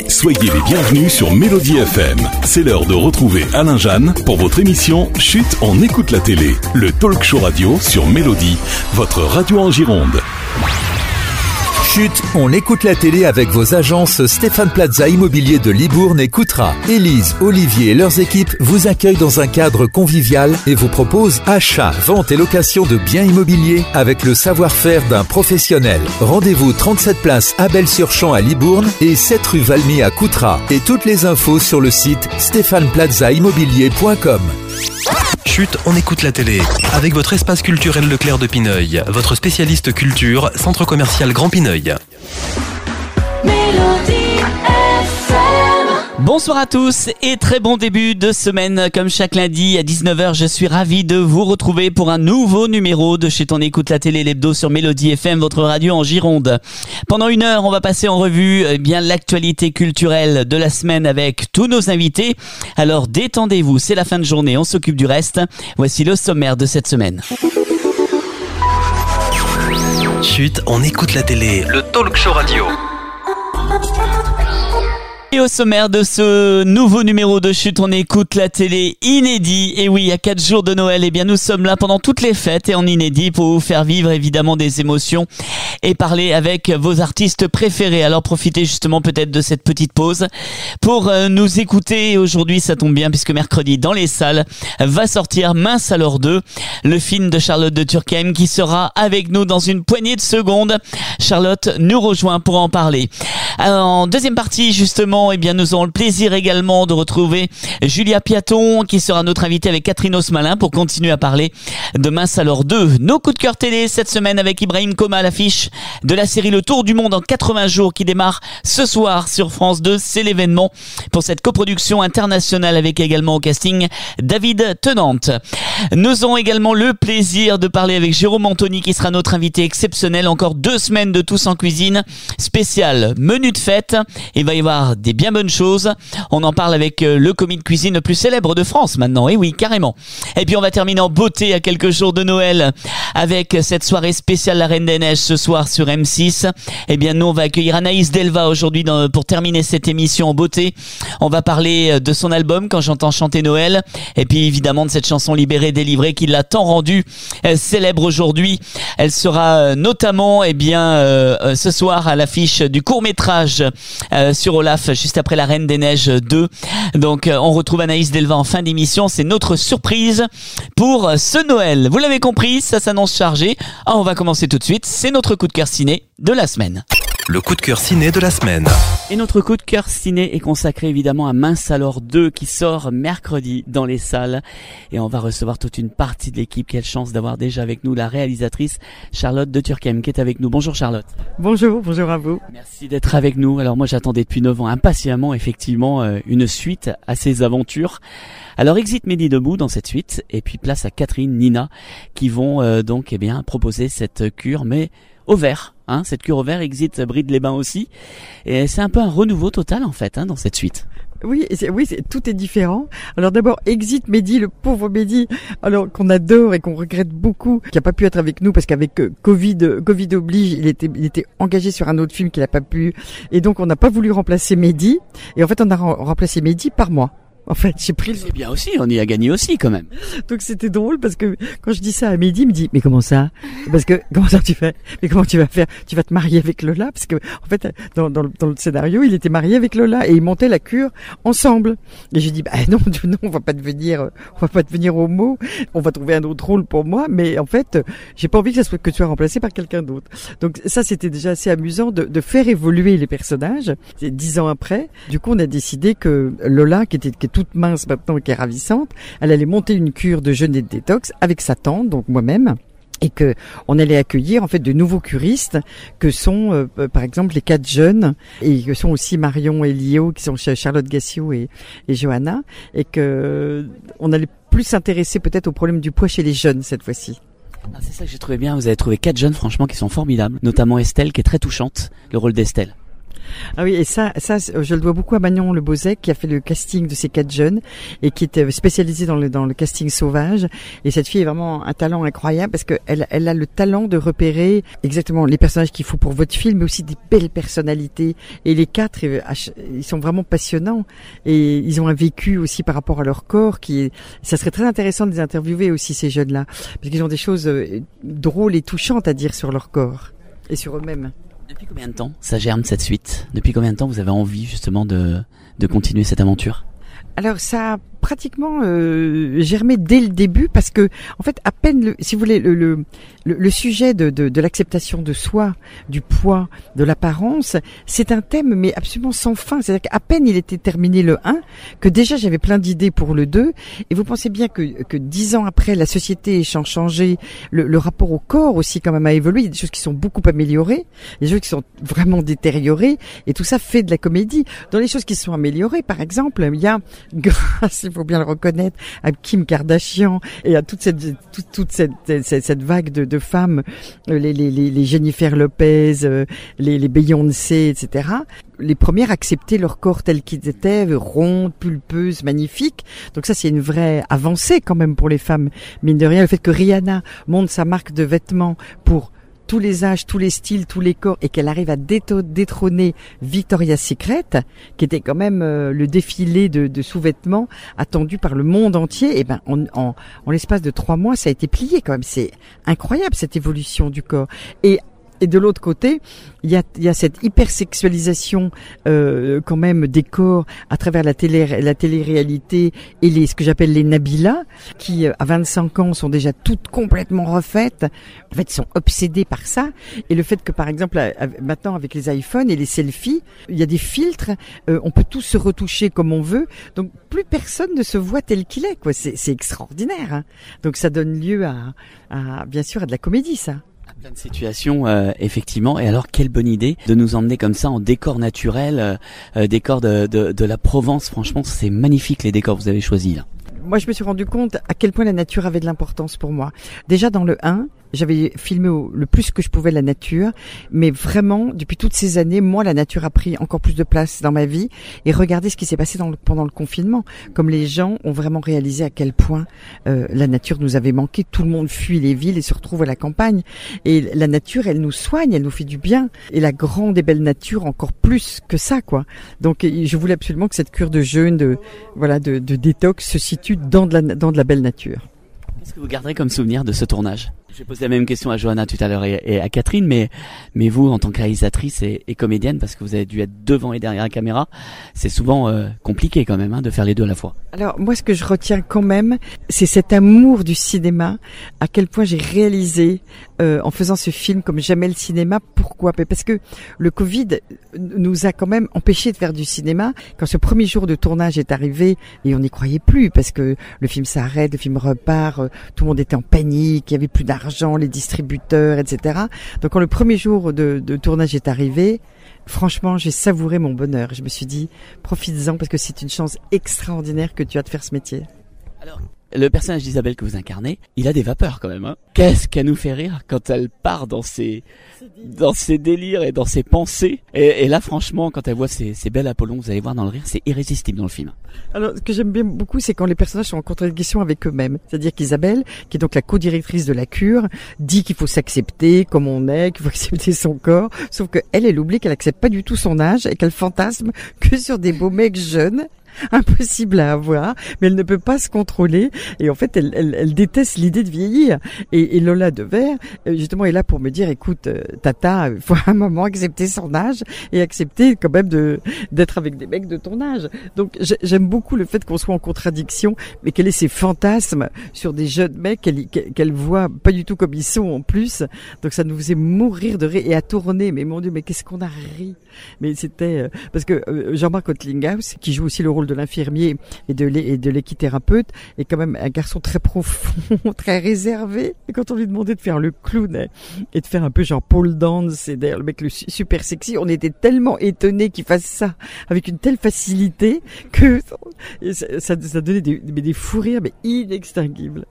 Soyez les bienvenus sur Mélodie FM. C'est l'heure de retrouver Alain Jeanne pour votre émission Chut, on écoute la télé. Le talk show radio sur Mélodie, votre radio en Gironde. Chut, on écoute la télé avec vos agences Stéphane Plaza Immobilier de Libourne et Coutras. Élise, Olivier et leurs équipes vous accueillent dans un cadre convivial et vous proposent achat, vente et location de biens immobiliers avec le savoir-faire d'un professionnel. Rendez-vous 37 place Abel-sur-Champ à Libourne et 7 rue Valmy à Coutras. Et toutes les infos sur le site stéphaneplazaimmobilier.com. Chut, on écoute la télé. Avec votre espace culturel Leclerc de Pineuil, votre spécialiste culture, centre commercial Grand Pineuil. Bonsoir à tous et très bon début de semaine. Comme chaque lundi à 19h, je suis ravi de vous retrouver pour un nouveau numéro de Chut, on écoute la télé, l'hebdo sur Mélodie FM, votre radio en Gironde. Pendant une heure, on va passer en revue l'actualité culturelle de la semaine avec tous nos invités. Alors détendez-vous, c'est la fin de journée, on s'occupe du reste. Voici le sommaire de cette semaine. Chut, on écoute la télé, le talk show radio. Et au sommaire de ce nouveau numéro de Chut, on écoute la télé inédit. Et oui, à 4 jours de Noël, eh bien nous sommes là pendant toutes les fêtes et en inédit pour vous faire vivre évidemment des émotions et parler avec vos artistes préférés. Alors profitez justement peut-être de cette petite pause pour nous écouter. Aujourd'hui, ça tombe bien puisque mercredi dans les salles va sortir Mince alors 2, le film de Charlotte de Turckheim qui sera avec nous dans une poignée de secondes. Charlotte nous rejoint pour en parler. Alors, en deuxième partie justement, eh bien nous aurons le plaisir également de retrouver Julia Piaton qui sera notre invitée avec Catherine Osmalin pour continuer à parler de Mince alors 2. Nos coups de cœur télé cette semaine avec Ibrahim Koma à l'affiche de la série Le Tour du Monde en 80 jours qui démarre ce soir sur France 2. C'est l'événement pour cette coproduction internationale avec également au casting David Tennant. Nous aurons également le plaisir de parler avec Jérôme Anthony qui sera notre invité exceptionnel. Encore 2 semaines de Tous en cuisine spécial menu de fête. Il va y avoir des bien bonnes choses. On en parle avec le commis de cuisine le plus célèbre de France maintenant. Et oui, carrément. Et puis on va terminer en beauté à quelques jours de Noël avec cette soirée spéciale La Reine des Neiges ce soir sur M6. Eh bien nous on va accueillir Anaïs Delva aujourd'hui pour terminer cette émission en beauté. On va parler de son album Quand j'entends chanter Noël. Et puis évidemment de cette chanson Libérée, délivrée qui l'a tant rendue célèbre aujourd'hui. Elle sera notamment ce soir à l'affiche du court-métrage sur Olaf juste après La Reine des Neiges 2. Donc on retrouve Anaïs Delva en fin d'émission. C'est notre surprise pour ce Noël. Vous l'avez compris, ça s'annonce chargé. On va commencer tout de suite. C'est notre coup de cœur ciné de la semaine. Le coup de cœur ciné de la semaine. Et notre coup de cœur ciné est consacré évidemment à Mince alors 2 qui sort mercredi dans les salles. Et on va recevoir toute une partie de l'équipe. Quelle chance d'avoir déjà avec nous la réalisatrice Charlotte de Turckheim qui est avec nous. Bonjour Charlotte. Bonjour à vous. Merci d'être avec nous. Alors moi j'attendais depuis 9 ans impatiemment effectivement une suite à ces aventures. Alors exit Mehdi debout dans cette suite et puis place à Catherine, Nina qui vont proposer cette cure mais au vert. Cette cure au vert, exit Bride-les-Bains aussi. Et c'est un peu un renouveau total en fait dans cette suite. Oui, tout est différent. Alors d'abord, exit Mehdi, le pauvre Mehdi, alors qu'on adore et qu'on regrette beaucoup, qui a pas pu être avec nous parce qu'avec Covid oblige, il était engagé sur un autre film qu'il a pas pu. Et donc on n'a pas voulu remplacer Mehdi. Et en fait, on a remplacé Mehdi par moi. En fait, j'ai pris C'est bien aussi, on y a gagné aussi quand même. Donc c'était drôle parce que quand je dis ça à Mehdi, il me dit mais comment ça? Parce que comment ça tu fais? Mais comment tu vas faire? Tu vas te marier avec Lola? Parce que en fait dans le scénario, il était marié avec Lola et ils montaient la cure ensemble. Et j'ai dit non, on va pas devenir homo, on va trouver un autre rôle pour moi, mais en fait, j'ai pas envie que tu sois remplacé par quelqu'un d'autre. Donc ça c'était déjà assez amusant de faire évoluer les personnages. 10 ans après, du coup on a décidé que Lola qui est toute mince maintenant, qui est ravissante, elle allait monter une cure de jeûne et de détox avec sa tante, donc moi-même, et que on allait accueillir en fait de nouveaux curistes que sont par exemple les 4 jeunes et que sont aussi Marion et Lio qui sont Charlotte Gassio et Johanna, et que on allait plus s'intéresser peut-être au problème du poids chez les jeunes cette fois-ci. C'est ça que j'ai trouvé bien, vous avez trouvé 4 jeunes franchement qui sont formidables, notamment Estelle qui est très touchante, le rôle d'Estelle. Ah oui, et ça, je le dois beaucoup à Manon Le Bozec qui a fait le casting de ces 4 jeunes et qui était spécialisée dans le casting sauvage. Et cette fille est vraiment un talent incroyable parce que elle a le talent de repérer exactement les personnages qu'il faut pour votre film, mais aussi des belles personnalités. Et les 4, ils sont vraiment passionnants et ils ont un vécu aussi par rapport à leur corps ça serait très intéressant de les interviewer aussi, ces jeunes-là, parce qu'ils ont des choses drôles et touchantes à dire sur leur corps et sur eux-mêmes. Depuis combien de temps ça germe cette suite? Depuis combien de temps vous avez envie justement de continuer cette aventure? Alors ça a pratiquement germé dès le début parce que en fait à peine si vous voulez le sujet de l'acceptation de soi, du poids, de l'apparence, c'est un thème mais absolument sans fin. C'est-à-dire qu'à peine il était terminé le 1 que déjà j'avais plein d'idées pour le 2 et vous pensez bien que 10 ans après la société a changé, le rapport au corps aussi quand même a évolué, il y a des choses qui sont beaucoup améliorées, il y a des choses qui sont vraiment détériorées et tout ça fait de la comédie. Dans les choses qui sont améliorées, par exemple, il y a grâce, il faut bien le reconnaître, à Kim Kardashian et à toute cette vague de femmes, les Jennifer Lopez, les Beyoncé, etc. Les premières acceptaient leur corps tel qu'ils étaient, rondes, pulpeuses, magnifiques. Donc ça, c'est une vraie avancée quand même pour les femmes. Mine de rien, le fait que Rihanna monte sa marque de vêtements pour tous les âges, tous les styles, tous les corps, et qu'elle arrive à détrôner Victoria's Secret, qui était quand même le défilé de sous-vêtements attendu par le monde entier, et ben en l'espace de 3 mois, ça a été plié quand même. C'est incroyable cette évolution du corps. Et de l'autre côté, il y a cette hypersexualisation quand même des corps à travers la télé-réalité et ce que j'appelle les Nabila, qui à 25 ans sont déjà toutes complètement refaites. En fait, ils sont obsédés par ça. Et le fait que, par exemple, maintenant avec les iPhones et les selfies, il y a des filtres, on peut tous se retoucher comme on veut. Donc plus personne ne se voit tel qu'il est, quoi. C'est extraordinaire. Hein. Donc ça donne lieu à bien sûr à de la comédie, ça. Plein de situations, effectivement. Et alors, quelle bonne idée de nous emmener comme ça en décor naturel, décor de la Provence. Franchement, c'est magnifique les décors que vous avez choisis là. Moi, je me suis rendu compte à quel point la nature avait de l'importance pour moi. Déjà dans le 1, j'avais filmé le plus que je pouvais la nature, mais vraiment, depuis toutes ces années, moi, la nature a pris encore plus de place dans ma vie. Et regardez ce qui s'est passé pendant le confinement. Comme les gens ont vraiment réalisé à quel point la nature nous avait manqué. Tout le monde fuit les villes et se retrouve à la campagne. Et la nature, elle nous soigne, elle nous fait du bien. Et la grande et belle nature, encore plus que ça, quoi. Donc, je voulais absolument que cette cure de jeûne, de détox se situe dans de la belle nature. Qu'est-ce que vous garderez comme souvenir de ce tournage? Je vais poser la même question à Johanna tout à l'heure et à Catherine, mais vous, en tant que réalisatrice et comédienne, parce que vous avez dû être devant et derrière la caméra, c'est souvent compliqué quand même de faire les deux à la fois. Alors moi, ce que je retiens quand même, c'est cet amour du cinéma, à quel point j'ai réalisé en faisant ce film comme jamais le cinéma. Pourquoi? Parce que le Covid nous a quand même empêché de faire du cinéma. Quand ce premier jour de tournage est arrivé, et on n'y croyait plus, parce que le film s'arrête, le film repart, tout le monde était en panique, il y avait plus d'argent, les distributeurs, etc. Donc quand le premier jour de tournage est arrivé, franchement, j'ai savouré mon bonheur. Je me suis dit, profites-en parce que c'est une chance extraordinaire que tu as de faire ce métier. Alors, le personnage d'Isabelle que vous incarnez, il a des vapeurs quand même. Hein. Qu'est-ce qu'elle nous fait rire quand elle part dans ses délires et dans ses pensées. Et là, franchement, quand elle voit ces belles Apollons, vous allez voir dans le rire, c'est irrésistible dans le film. Alors, ce que j'aime bien beaucoup, c'est quand les personnages sont en contradiction avec eux-mêmes. C'est-à-dire qu'Isabelle, qui est donc la co-directrice de la cure, dit qu'il faut s'accepter comme on est, qu'il faut accepter son corps. Sauf elle oublie qu'elle accepte pas du tout son âge et qu'elle fantasme que sur des beaux mecs jeunes. Impossible à avoir, mais elle ne peut pas se contrôler et en fait elle déteste l'idée de vieillir et Lola Devers justement est là pour me dire écoute Tata, il faut à un moment accepter son âge et accepter quand même d'être avec des mecs de ton âge. Donc j'aime beaucoup le fait qu'on soit en contradiction, mais qu'elle ait ses fantasmes sur des jeunes mecs qu'elle voit pas du tout comme ils sont en plus. Donc ça nous faisait mourir de rire et à tourner, mais mon Dieu, mais qu'est-ce qu'on a ri. Mais c'était parce que Jean-Marc Otlinghaus, qui joue aussi le rôle de l'infirmier et de l'équithérapeute, est quand même un garçon très profond, très réservé. Et quand on lui demandait de faire le clown et de faire un peu genre pole dance, et d'ailleurs le mec super sexy, on était tellement étonnés qu'il fasse ça avec une telle facilité que ça donnait des fous rires mais inextinguibles.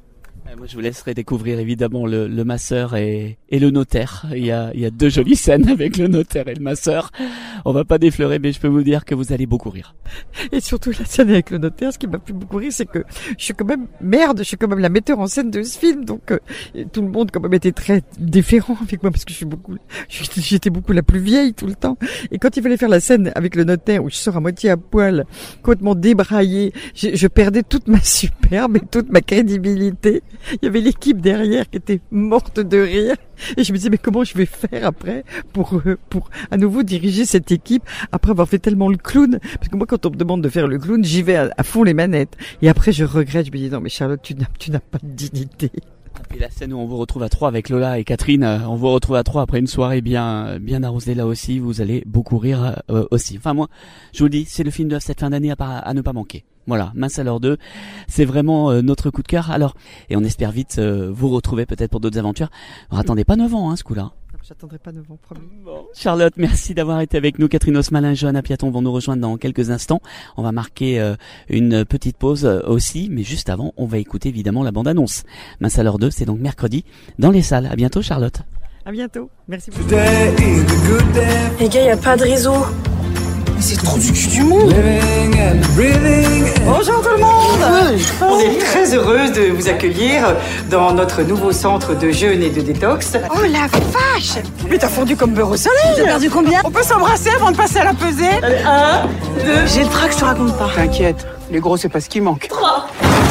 Moi, je vous laisserai découvrir évidemment le masseur et le notaire. Il y a 2 jolies scènes avec le notaire et le masseur. On va pas défleurer, mais je peux vous dire que vous allez beaucoup rire. Et surtout la scène avec le notaire, ce qui m'a fait beaucoup rire, c'est que je suis quand même la metteur en scène de ce film, donc tout le monde quand même était très déférent avec moi parce que j'étais beaucoup la plus vieille tout le temps. Et quand il fallait faire la scène avec le notaire où je sors à moitié à poil, complètement débraillée, je perdais toute ma superbe et toute ma crédibilité. Il y avait l'équipe derrière qui était morte de rire. Et je me disais, mais comment je vais faire après pour à nouveau diriger cette équipe après avoir fait tellement le clown? Parce que moi, quand on me demande de faire le clown, j'y vais à fond les manettes. Et après, je regrette. Je me dis, non, mais Charlotte, tu n'as pas de dignité. Et la scène où on vous retrouve à 3 avec Lola et Catherine, on vous retrouve à 3 après une soirée bien arrosée là aussi. Vous allez beaucoup rire aussi. Enfin, moi, je vous le dis, c'est le film de cette fin d'année à ne pas manquer. Voilà, Mince alors 2, c'est vraiment notre coup de cœur. Alors, et on espère vite vous retrouver peut-être pour d'autres aventures. Alors, attendez pas 9 ans, ce coup-là. J'attendrai pas 9 ans, promis. Bon. Charlotte, merci d'avoir été avec nous. Catherine Osmalin, Johanna Piaton vont nous rejoindre dans quelques instants. On va marquer une petite pause aussi, mais juste avant, on va écouter évidemment la bande-annonce. Mince alors 2, c'est donc mercredi dans les salles. À bientôt, Charlotte. À bientôt. Merci beaucoup. Les gars, y a pas de réseau. C'est trop du cul du monde. Bonjour tout le monde. On est très heureuse de vous accueillir dans notre nouveau centre de jeûne et de détox. Oh la vache. Mais t'as fondu comme beurre au soleil. T'as perdu combien? On peut s'embrasser avant de passer à la pesée. Allez, 1, 2. J'ai le trac, je te raconte pas. T'inquiète, les gros c'est pas ce qui manque. 3.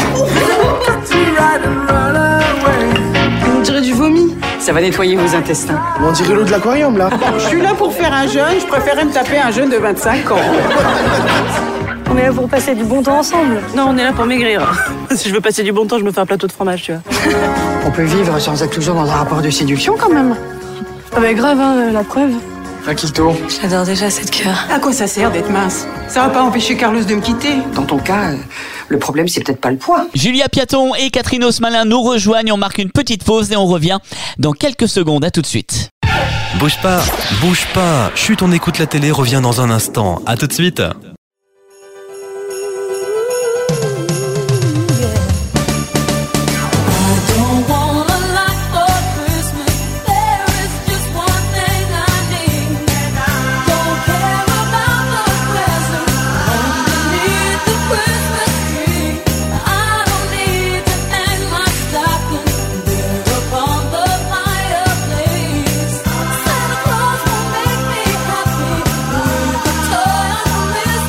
On dirait du vomi. Ça va nettoyer vos intestins. On dirait l'eau de l'aquarium là. Je suis là pour faire un jeûne, je préférais me taper un jeûne de 25 ans. On est là pour passer du bon temps ensemble. Non, on est là pour maigrir. Si je veux passer du bon temps, je me fais un plateau de fromage, tu vois. On peut vivre sans être toujours dans un rapport de séduction quand même. Ah bah grave, hein, la preuve. Akito. J'adore déjà cette cœur. À quoi ça sert d'être mince? Ça va pas empêcher Carlos de me quitter. Dans ton cas, le problème c'est peut-être pas le poids. Julia Piaton et Catherine Osmalin nous rejoignent. On marque une petite pause et on revient dans quelques secondes. À tout de suite. Bouge pas, bouge pas. Chut, on écoute la télé, revient dans un instant. À tout de suite. Santa Claus will make me happy with a toy on the list.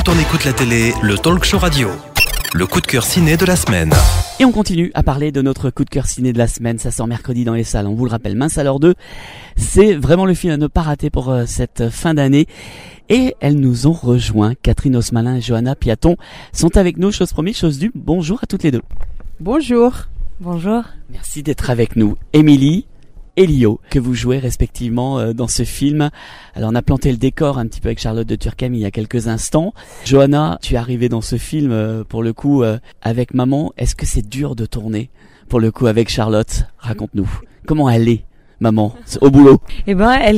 Chut, on écoute la télé, le talk show radio. Le coup de cœur ciné de la semaine. Et on continue à parler de notre coup de cœur ciné de la semaine. Ça sort mercredi dans les salles. On vous le rappelle, Mince alors 2. C'est vraiment le film à ne pas rater pour cette fin d'année. Et elles nous ont rejoint. Catherine Osmalin et Johanna Piaton sont avec nous. Chose promise, chose due. Bonjour à toutes les deux. Bonjour. Bonjour. Merci d'être avec nous. Émilie et Lio, que vous jouez respectivement dans ce film. Alors on a planté le décor un petit peu avec Charlotte de Turckheim il y a quelques instants. Johanna, tu es arrivée dans ce film pour le coup avec maman. Est-ce que c'est dur de tourner pour le coup avec Charlotte? Raconte-nous. Comment elle est, maman, au boulot? Eh ben, elle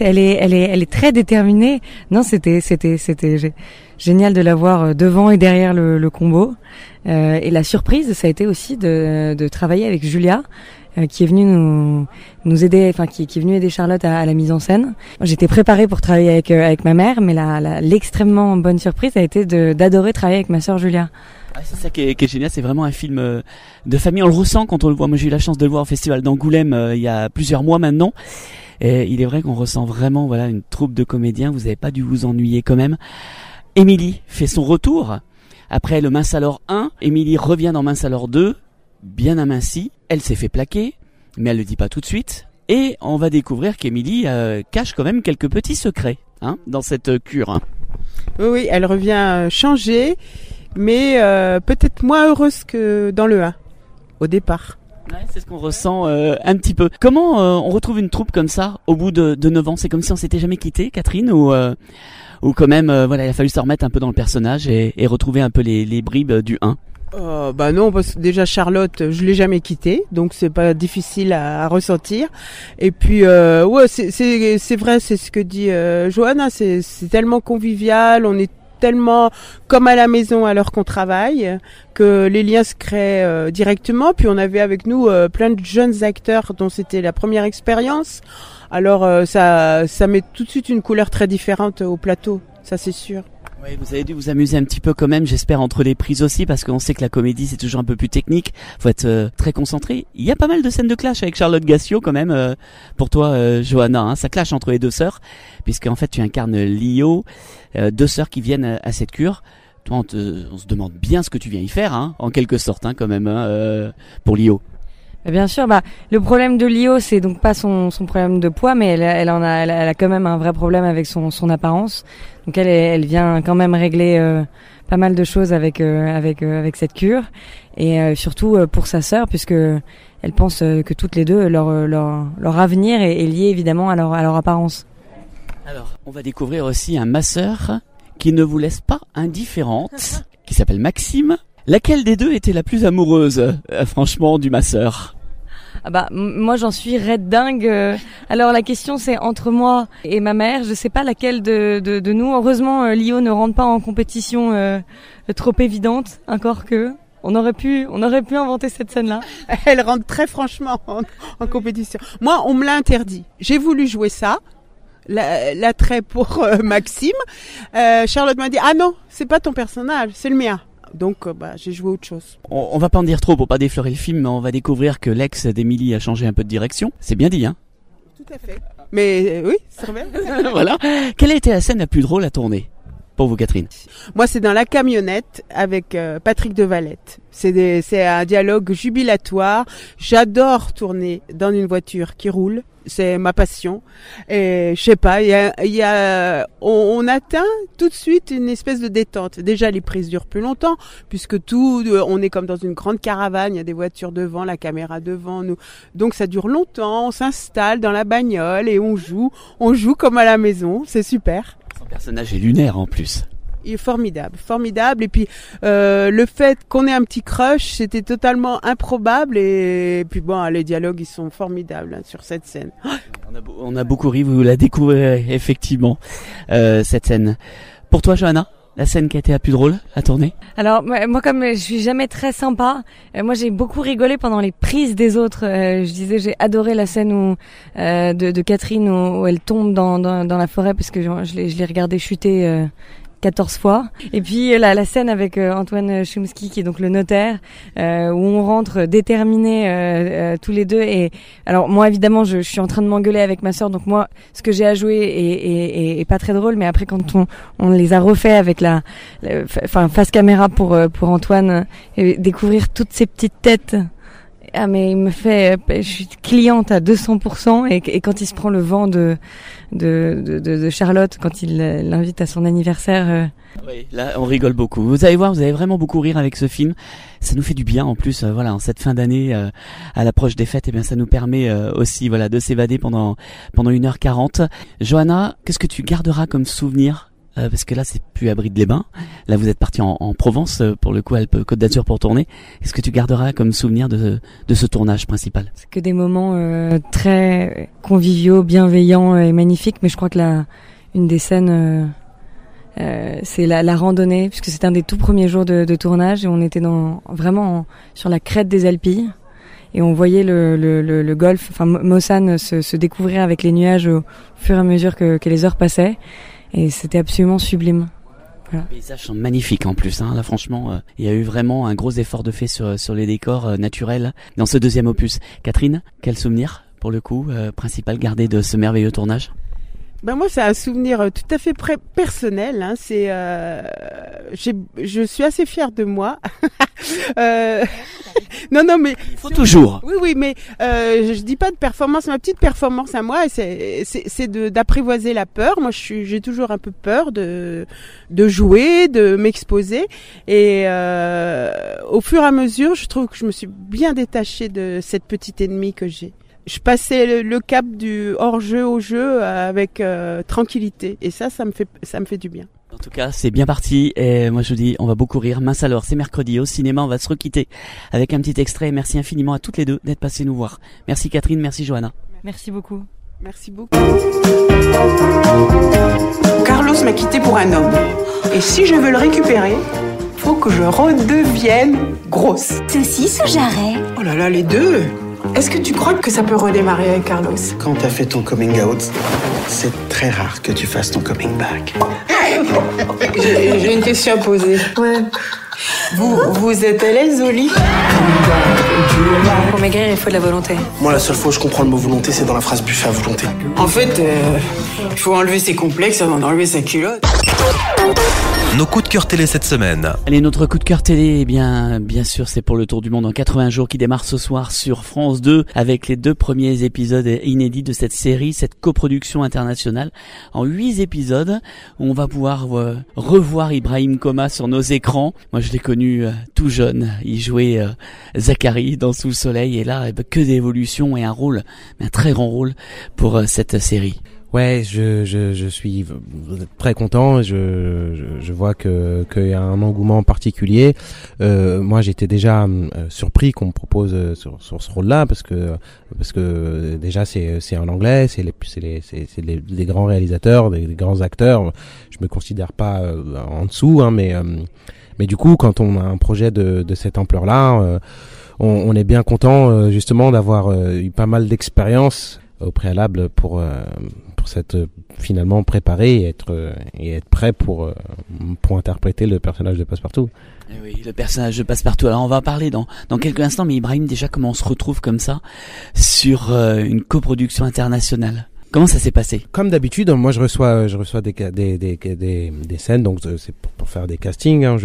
est très déterminée. Non, c'était génial de la voir devant et derrière le combo. Et la surprise, ça a été aussi de travailler avec Julia, qui est venue nous aider, enfin qui est venue aider Charlotte à la mise en scène. J'étais préparée pour travailler avec ma mère, mais l'extrêmement bonne surprise a été d'adorer travailler avec ma sœur Julia. Ah, c'est ça qui est génial, c'est vraiment un film de famille. On le ressent quand on le voit. Moi, j'ai eu la chance de le voir au Festival d'Angoulême il y a plusieurs mois maintenant. Et il est vrai qu'on ressent vraiment une troupe de comédiens. Vous n'avez pas dû vous ennuyer quand même. Émilie fait son retour. Après le Mince alors 1, Émilie revient dans Mince alors 2, bien amincie. Elle s'est fait plaquer, mais elle le dit pas tout de suite. Et on va découvrir qu'Émilie cache quand même quelques petits secrets dans cette cure. Oui, elle revient changée, mais peut-être moins heureuse que dans le 1, au départ. Ouais, c'est ce qu'on ressent un petit peu. Comment on retrouve une troupe comme ça au bout de 9 ans? C'est comme si on s'était jamais quitté, Catherine, ou quand même, il a fallu se remettre un peu dans le personnage et retrouver un peu les bribes du 1. Bah non, parce que déjà Charlotte, je l'ai jamais quittée, donc c'est pas difficile à ressentir. Et puis ouais, c'est vrai, c'est ce que dit Johanna, c'est tellement convivial, on est tellement comme à la maison alors qu'on travaille, que les liens se créent directement. Puis on avait avec nous plein de jeunes acteurs dont c'était la première expérience. Alors ça met tout de suite une couleur très différente au plateau, ça c'est sûr. Oui, vous avez dû vous amuser un petit peu quand même, j'espère, entre les prises aussi, parce qu'on sait que la comédie c'est toujours un peu plus technique, faut être très concentré. Il y a pas mal de scènes de clash avec Charlotte Gassio quand même, pour toi Johanna, ça clash entre les deux sœurs, puisque en fait tu incarnes Lio, deux sœurs qui viennent à cette cure. Toi on se demande bien ce que tu viens y faire, en quelque sorte quand même, pour Lio. Bien sûr, le problème de Lio, c'est donc pas son problème de poids, mais elle a quand même un vrai problème avec son apparence. Donc elle vient quand même régler pas mal de choses avec cette cure, et surtout pour sa sœur, puisque elle pense que toutes les deux leur avenir est lié évidemment à leur apparence. Alors, on va découvrir aussi un masseur qui ne vous laisse pas indifférente, qui s'appelle Maxime. Laquelle des deux était la plus amoureuse, franchement, du masseur? Moi j'en suis raide dingue. Alors la question c'est entre moi et ma mère. Je sais pas laquelle de nous. Heureusement Lio ne rentre pas en compétition trop évidente. Encore que on aurait pu inventer cette scène-là. Elle rentre très franchement en compétition. Moi on me l'a interdit. J'ai voulu jouer ça. L'attrait pour Maxime. Charlotte m'a dit ah non c'est pas ton personnage, c'est le mien. Donc j'ai joué autre chose. On va pas en dire trop pour pas déflorer le film, mais on va découvrir que l'ex d'Émilie a changé un peu de direction. C'est bien dit, Tout à fait. Mais oui, c'est vrai. Voilà. Quelle a été la scène la plus drôle à tourner pour vous, Catherine? Moi, c'est dans la camionnette avec Patrick Devalette. C'est un dialogue jubilatoire. J'adore tourner dans une voiture qui roule. C'est ma passion. Et je sais pas, on atteint tout de suite une espèce de détente. Déjà, les prises durent plus longtemps, puisque on est comme dans une grande caravane. Il y a des voitures devant, la caméra devant nous. Donc, ça dure longtemps. On s'installe dans la bagnole et on joue comme à la maison. C'est super. Son personnage est lunaire en plus. Il est formidable. Et puis le fait qu'on ait un petit crush, c'était totalement improbable. Et puis les dialogues, ils sont formidables sur cette scène. On a beaucoup ri, vous la découvrirez effectivement, cette scène. Pour toi, Johanna, la scène qui a été la plus drôle à tourner? Alors moi comme je suis jamais très sympa, moi j'ai beaucoup rigolé pendant les prises des autres. Je disais j'ai adoré la scène de Catherine où elle tombe dans la forêt, parce que je l'ai regardé chuter 14 fois. Et puis la scène avec Antoine Chomsky qui est donc le notaire, où on rentre déterminés tous les deux. Et alors moi évidemment je suis en train de m'engueuler avec ma sœur, donc moi ce que j'ai à jouer est pas très drôle. Mais après quand on les a refait avec face caméra pour Antoine, et découvrir toutes ces petites têtes. Ah mais il me fait, je suis cliente à 200% et quand il se prend le vent de Charlotte quand il l'invite à son anniversaire. Oui, là on rigole beaucoup. Vous allez voir, vous allez vraiment beaucoup rire avec ce film. Ça nous fait du bien en plus. Voilà, en cette fin d'année, à l'approche des fêtes, eh bien ça nous permet aussi voilà de s'évader pendant 1h40. Johanna, qu'est-ce que tu garderas comme souvenir? Parce que là c'est plus à Bride-les-Bains. Là vous êtes parti en Provence pour le coup, Alpes-Côte d'Azur pour tourner. Est-ce que tu garderas comme souvenir de ce tournage principal? C'est que des moments très conviviaux, bienveillants et magnifiques. Mais je crois que une des scènes c'est la randonnée, puisque c'était un des tout premiers jours de tournage et on était vraiment sur la crête des Alpilles. Et on voyait le golfe, enfin Mossane se découvrir avec les nuages au fur et à mesure que les heures passaient. Et c'était absolument sublime. Voilà. Les paysages sont magnifiques en plus. Là, franchement, il y a eu vraiment un gros effort de fait sur les décors naturels dans ce deuxième opus. Catherine, quel souvenir, pour le coup, principal gardé de ce merveilleux tournage? Moi, c'est un souvenir tout à fait personnel. Hein. Je suis assez fière de moi. Non, mais il faut toujours. Oui, mais je dis pas de performance. Ma petite performance à moi, c'est d'apprivoiser la peur. Moi, j'ai toujours un peu peur de jouer, de m'exposer. Et au fur et à mesure, je trouve que je me suis bien détachée de cette petite ennemie que j'ai. Je passais le cap du hors-jeu au jeu avec tranquillité. Et ça me fait du bien. En tout cas, c'est bien parti et moi je vous dis, on va beaucoup rire. Mince alors, c'est mercredi au cinéma, on va se requitter avec un petit extrait. Merci infiniment à toutes les deux d'être passées nous voir. Merci Catherine, merci Johanna. Merci beaucoup. Merci beaucoup. Carlos m'a quitté pour un homme. Et si je veux le récupérer, faut que je redevienne grosse. Saucisse ou jarret? Oh là là, les deux. Est-ce que tu crois que ça peut redémarrer avec Carlos? Quand t'as fait ton coming out, c'est très rare que tu fasses ton coming back. J'ai une question à poser. Ouais. Vous êtes à l'aise au lit? Pour maigrir, il faut de la volonté. Moi, la seule fois où je comprends le mot volonté, c'est dans la phrase buffet à volonté. En fait, il faut enlever ses complexes avant d'enlever sa culotte. Nos coups de cœur télé cette semaine. Allez, notre coup de cœur télé, bien sûr, c'est pour le Tour du Monde en 80 jours qui démarre ce soir sur France 2 avec les 2 premiers épisodes inédits de cette série, cette coproduction internationale en 8 épisodes. On va pouvoir revoir Ibrahim Koma sur nos écrans. Moi, je l'ai connu tout jeune. Il jouait Zachary dans Sous le Soleil et là, que d'évolution et un très grand rôle pour cette série. Ouais, je suis très content. Je vois qu'il y a un engouement particulier. Moi, j'étais déjà surpris qu'on me propose sur ce rôle-là parce que déjà c'est en anglais, c'est des grands réalisateurs, des grands acteurs. Je me considère pas en dessous, hein, mais du coup, quand on a un projet de cette ampleur-là, on est bien content justement d'avoir eu pas mal d'expérience au préalable pour s'être finalement préparé et être prêt pour interpréter le personnage de Passepartout. Et oui, le personnage de Passepartout. Alors on va en parler dans quelques instants, mais Ibrahim, déjà comment on se retrouve comme ça sur une coproduction internationale? Comment ça s'est passé? Comme d'habitude, moi je reçois des scènes, donc c'est pour faire des castings, hein,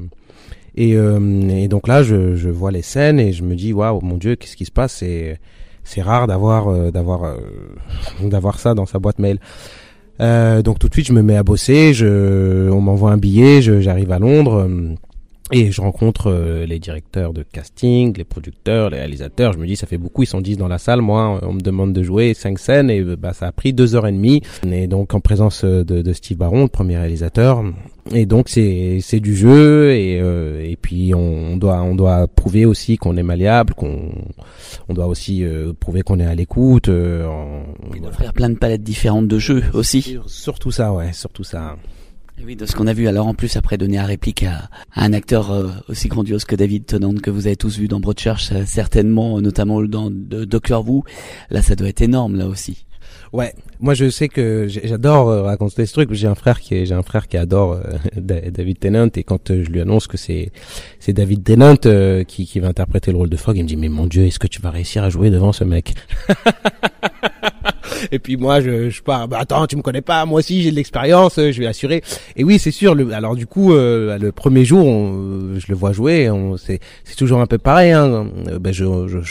et donc là je vois les scènes et je me dis waouh, mon Dieu, qu'est-ce qui se passe? C'est rare d'avoir ça dans sa boîte mail. Donc tout de suite je me mets à bosser, on m'envoie un billet, j'arrive à Londres et je rencontre les directeurs de casting, les producteurs, les réalisateurs. Je me dis ça fait beaucoup, ils sont 10 dans la salle, moi on me demande de jouer 5 scènes et ça a pris 2h30 et donc en présence de Steve Barron, le premier réalisateur. Et donc c'est du jeu et puis on doit prouver aussi qu'on est malléable, on doit aussi prouver qu'on est à l'écoute. On doit offrir plein de palettes différentes de jeux aussi. Surtout ça, ouais, surtout ça. Et oui, de ce qu'on a vu. Alors en plus, après donner la réplique à un acteur aussi grandiose que David Tennant, que vous avez tous vu dans Broadchurch, certainement, notamment dans Doctor Who, là ça doit être énorme là aussi. Ouais, moi je sais que j'adore raconter ce truc. J'ai un frère qui adore David Tennant, et quand je lui annonce que c'est David Tennant qui va interpréter le rôle de Frog, il me dit mais mon Dieu, est-ce que tu vas réussir à jouer devant ce mec? Et puis moi je pars, bah attends, tu me connais pas, moi aussi j'ai de l'expérience, je vais assurer. Et oui, c'est sûr, alors du coup le premier jour je le vois jouer, c'est toujours un peu pareil, hein. Je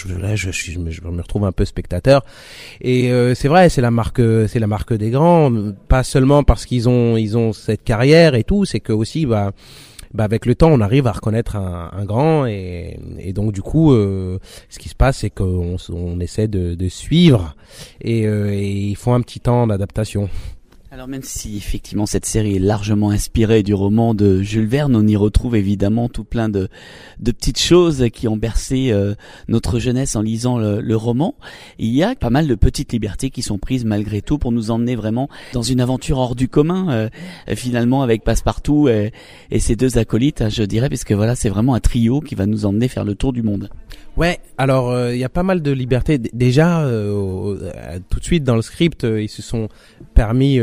me retrouve un peu spectateur, et c'est vrai, c'est la marque des grands, pas seulement parce qu'ils ont cette carrière et tout, c'est que aussi avec le temps, on arrive à reconnaître un grand, et donc du coup, ce qui se passe, c'est qu'on essaie de suivre, et il faut un petit temps d'adaptation. Alors même si effectivement cette série est largement inspirée du roman de Jules Verne, on y retrouve évidemment tout plein de petites choses qui ont bercé notre jeunesse en lisant le roman. Il y a pas mal de petites libertés qui sont prises malgré tout pour nous emmener vraiment dans une aventure hors du commun, finalement, avec Passepartout et ses deux acolytes, je dirais, parce que voilà, c'est vraiment un trio qui va nous emmener faire le tour du monde. Ouais, alors il y a pas mal de libertés. Déjà, tout de suite dans le script, ils se sont permis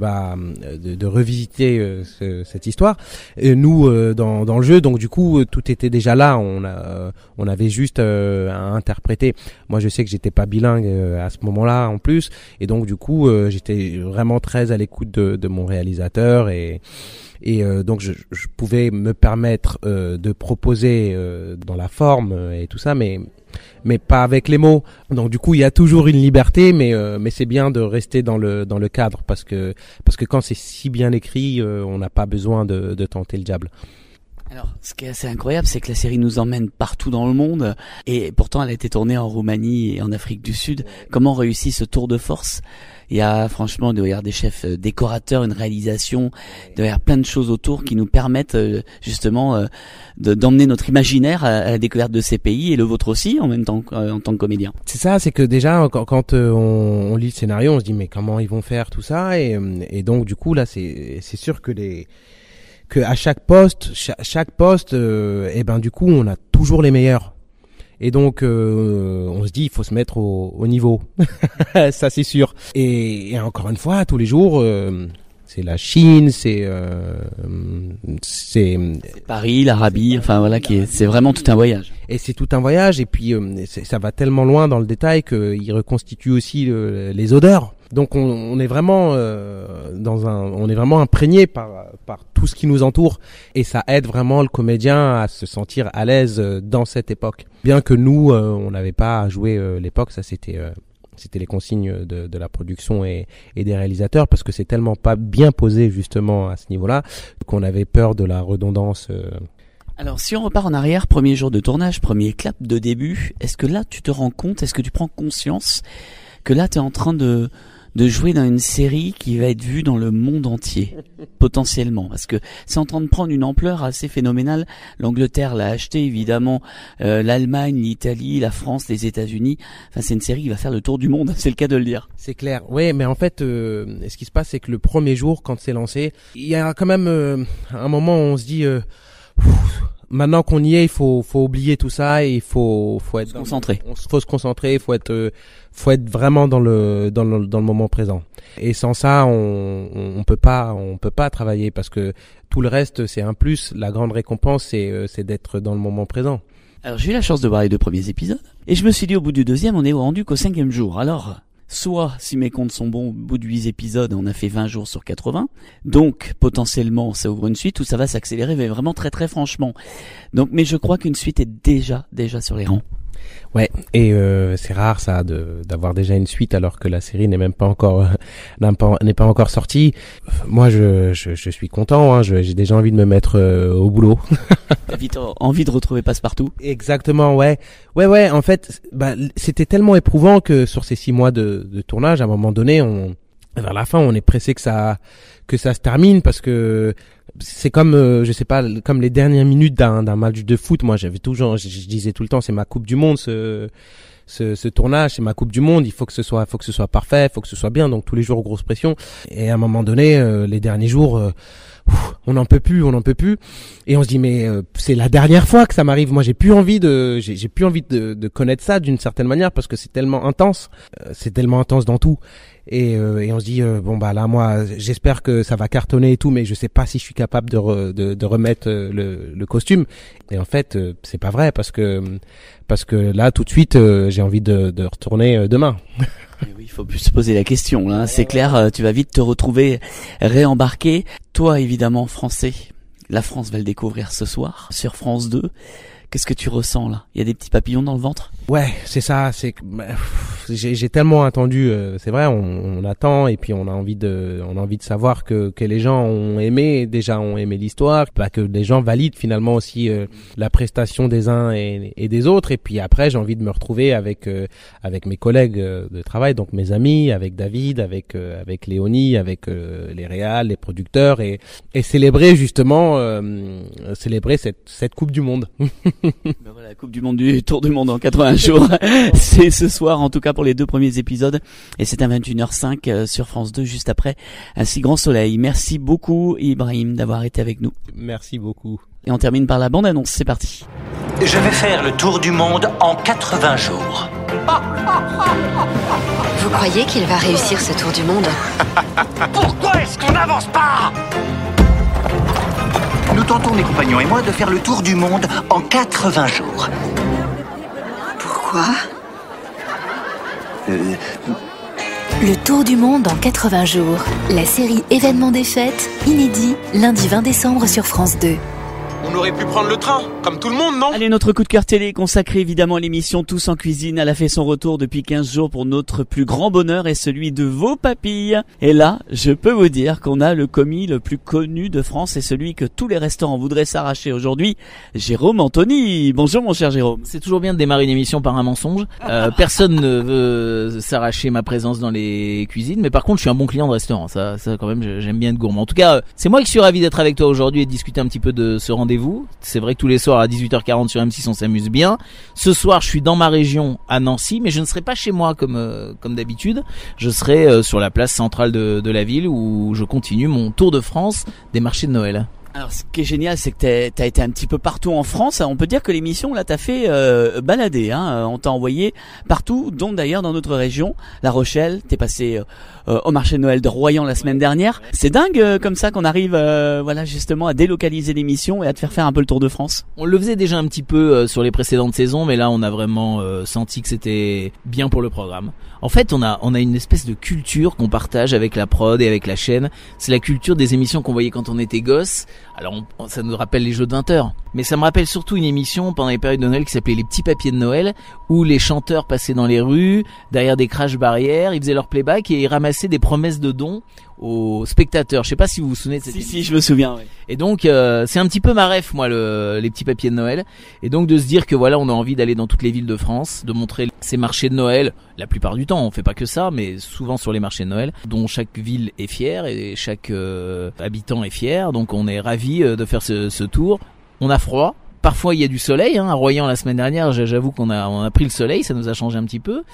de revisiter cette histoire. Et nous, dans le jeu, donc du coup, tout était déjà là. On avait juste à interpréter. Moi, je sais que j'étais pas bilingue à ce moment-là, en plus, et donc du coup, j'étais vraiment très à l'écoute de mon réalisateur, et donc je pouvais me permettre de proposer dans la forme et tout ça, mais pas avec les mots. Donc du coup, il y a toujours une liberté, mais c'est bien de rester dans le cadre, parce que quand c'est si bien écrit, on n'a pas besoin de tenter le diable. Alors, ce qui est assez incroyable, c'est que la série nous emmène partout dans le monde, et pourtant elle a été tournée en Roumanie et en Afrique du Sud. Comment réussit ce tour de force? Il y a franchement, il doit y avoir des chefs décorateurs, une réalisation, il doit y avoir plein de choses autour qui nous permettent justement d'emmener notre imaginaire à la découverte de ces pays, et le vôtre aussi en même temps en tant que comédien. C'est ça, c'est que déjà quand on lit le scénario, on se dit mais comment ils vont faire tout ça, et donc du coup là c'est sûr que à chaque poste, du coup on a toujours les meilleurs. Et donc on se dit il faut se mettre au niveau. Ça c'est sûr. Et encore une fois, tous les jours c'est la Chine, c'est Paris, l'Arabie, enfin voilà, c'est vraiment tout un voyage. Et c'est tout un voyage, et puis ça va tellement loin dans le détail qu'il reconstitue aussi les odeurs. Donc on est vraiment on est vraiment imprégné par tout ce qui nous entoure, et ça aide vraiment le comédien à se sentir à l'aise dans cette époque. Bien que nous on n'avait pas à jouer l'époque, ça c'était les consignes de la production et des réalisateurs, parce que c'est tellement pas bien posé justement à ce niveau-là qu'on avait peur de la redondance. Alors si on repart en arrière, premier jour de tournage, premier clap de début, est-ce que là tu te rends compte, est-ce que tu prends conscience que là tu es en train de jouer dans une série qui va être vue dans le monde entier, potentiellement, parce que c'est en train de prendre une ampleur assez phénoménale. L'Angleterre l'a acheté, évidemment, l'Allemagne, l'Italie, la France, les États-Unis. Enfin, c'est une série qui va faire le tour du monde, c'est le cas de le dire. C'est clair. Oui, mais en fait, ce qui se passe, c'est que le premier jour, quand c'est lancé, il y a quand même un moment où on se dit maintenant qu'on y est, il faut oublier tout ça, et il faut être concentré. Faut se concentrer, faut être vraiment dans le moment présent. Et sans ça, on peut pas travailler, parce que tout le reste c'est un plus. La grande récompense c'est d'être dans le moment présent. Alors j'ai eu la chance de voir les 2 premiers épisodes, et je me suis dit au bout du 2e, on est rendu qu'au 5e jour. Alors soit, si mes comptes sont bons, au bout de 8 épisodes, on a fait 20 jours sur 80. Donc, potentiellement, ça ouvre une suite où ça va s'accélérer, mais vraiment très très franchement. Donc, mais je crois qu'une suite est déjà sur les rangs. Ouais, et c'est rare ça d'avoir déjà une suite alors que la série n'est même pas encore n'est pas encore sortie. Moi je suis content, hein, j'ai déjà envie de me mettre au boulot. T'as vite envie de retrouver Passepartout. Exactement, ouais, en fait, c'était tellement éprouvant que sur ces 6 mois de tournage, à un moment donné, vers la fin, on est pressé que ça se termine, parce que c'est comme je sais pas, comme les dernières minutes d'un match de foot. Moi, je disais tout le temps, c'est ma Coupe du Monde, ce tournage, c'est ma Coupe du Monde. Il faut que ce soit parfait, faut que ce soit bien. Donc tous les jours, grosse pression. Et à un moment donné, les derniers jours, on n'en peut plus. Et on se dit mais c'est la dernière fois que ça m'arrive. Moi, j'ai plus envie de connaître ça d'une certaine manière, parce que c'est tellement intense dans tout. Et on se dit bon bah là moi j'espère que ça va cartonner et tout, mais je sais pas si je suis capable de remettre le costume. Et en fait c'est pas vrai parce que là tout de suite j'ai envie de retourner demain. Et oui, il faut plus se poser la question là, c'est clair, tu vas vite te retrouver réembarqué. Toi évidemment français, la France va le découvrir ce soir sur France 2. Qu'est-ce que tu ressens là? Il y a des petits papillons dans le ventre? Ouais, c'est ça, j'ai tellement attendu, c'est vrai, on attend et puis on a envie de savoir que les gens ont aimé l'histoire, que les gens valident finalement aussi la prestation des uns et des autres, et puis après j'ai envie de me retrouver avec mes collègues de travail, donc mes amis, avec David, avec Léonie, avec les réals, les producteurs, et célébrer justement célébrer cette Coupe du Monde. Ben voilà, la Coupe du Monde du Tour du Monde en 80 jours. C'est ce soir, en tout cas pour les 2 premiers épisodes. Et c'est à 21h05 sur France 2, juste après Un si grand soleil. Merci beaucoup, Ibrahim, d'avoir été avec nous. Merci beaucoup. Et on termine par la bande-annonce. C'est parti. Je vais faire le tour du monde en 80 jours. Vous croyez qu'il va réussir ce tour du monde? Pourquoi est-ce qu'on n'avance pas? Nous tentons, mes compagnons et moi, de faire le tour du monde en 80 jours. Pourquoi? Le tour du monde en 80 jours. La série Événements des fêtes, inédit, lundi 20 décembre sur France 2. On aurait pu prendre le train, comme tout le monde, non? Allez, notre coup de cœur télé consacré évidemment à l'émission Tous en cuisine. Elle a fait son retour depuis 15 jours pour notre plus grand bonheur et celui de vos papilles. Et là, je peux vous dire qu'on a le commis le plus connu de France et celui que tous les restaurants voudraient s'arracher aujourd'hui, Jérôme Anthony. Bonjour mon cher Jérôme. C'est toujours bien de démarrer une émission par un mensonge. Personne ne veut s'arracher ma présence dans les cuisines, mais par contre je suis un bon client de restaurant. Ça quand même, j'aime bien être gourmand. En tout cas, c'est moi qui suis ravi d'être avec toi aujourd'hui et de discuter un petit peu de ce rendez-vous. C'est vrai que tous les soirs à 18h40 sur M6 on s'amuse bien. Ce soir je suis dans ma région à Nancy, mais je ne serai pas chez moi comme d'habitude. Je serai sur la place centrale de la ville où je continue mon tour de France des marchés de Noël. Alors, ce qui est génial, c'est que t'as été un petit peu partout en France. On peut dire que l'émission, là, t'as fait balader. Hein. On t'a envoyé partout, dont d'ailleurs dans notre région, La Rochelle. T'es passé au marché de Noël de Royan la semaine dernière. C'est dingue comme ça qu'on arrive, voilà, justement, à délocaliser l'émission et à te faire un peu le tour de France. On le faisait déjà un petit peu sur les précédentes saisons, mais là, on a vraiment senti que c'était bien pour le programme. En fait, on a une espèce de culture qu'on partage avec la prod et avec la chaîne. C'est la culture des émissions qu'on voyait quand on était gosse. Alors ça nous rappelle les jeux de 20 heures, mais ça me rappelle surtout une émission pendant les périodes de Noël qui s'appelait Les Petits Papiers de Noël, où les chanteurs passaient dans les rues, derrière des crash barrières, ils faisaient leur playback et ils ramassaient des promesses de dons aux spectateurs. Je sais pas si vous vous souvenez de cette émission. Si, je me souviens. Oui. Et donc c'est un petit peu ma ref, moi, les petits papiers de Noël. Et donc de se dire que voilà, on a envie d'aller dans toutes les villes de France, de montrer ces marchés de Noël. La plupart du temps, on fait pas que ça, mais souvent sur les marchés de Noël, dont chaque ville est fière et chaque habitant est fier. Donc on est ravis de faire ce tour. On a froid. Parfois il y a du soleil, hein. À Royan la semaine dernière, j'avoue qu'on a pris le soleil, ça nous a changé un petit peu,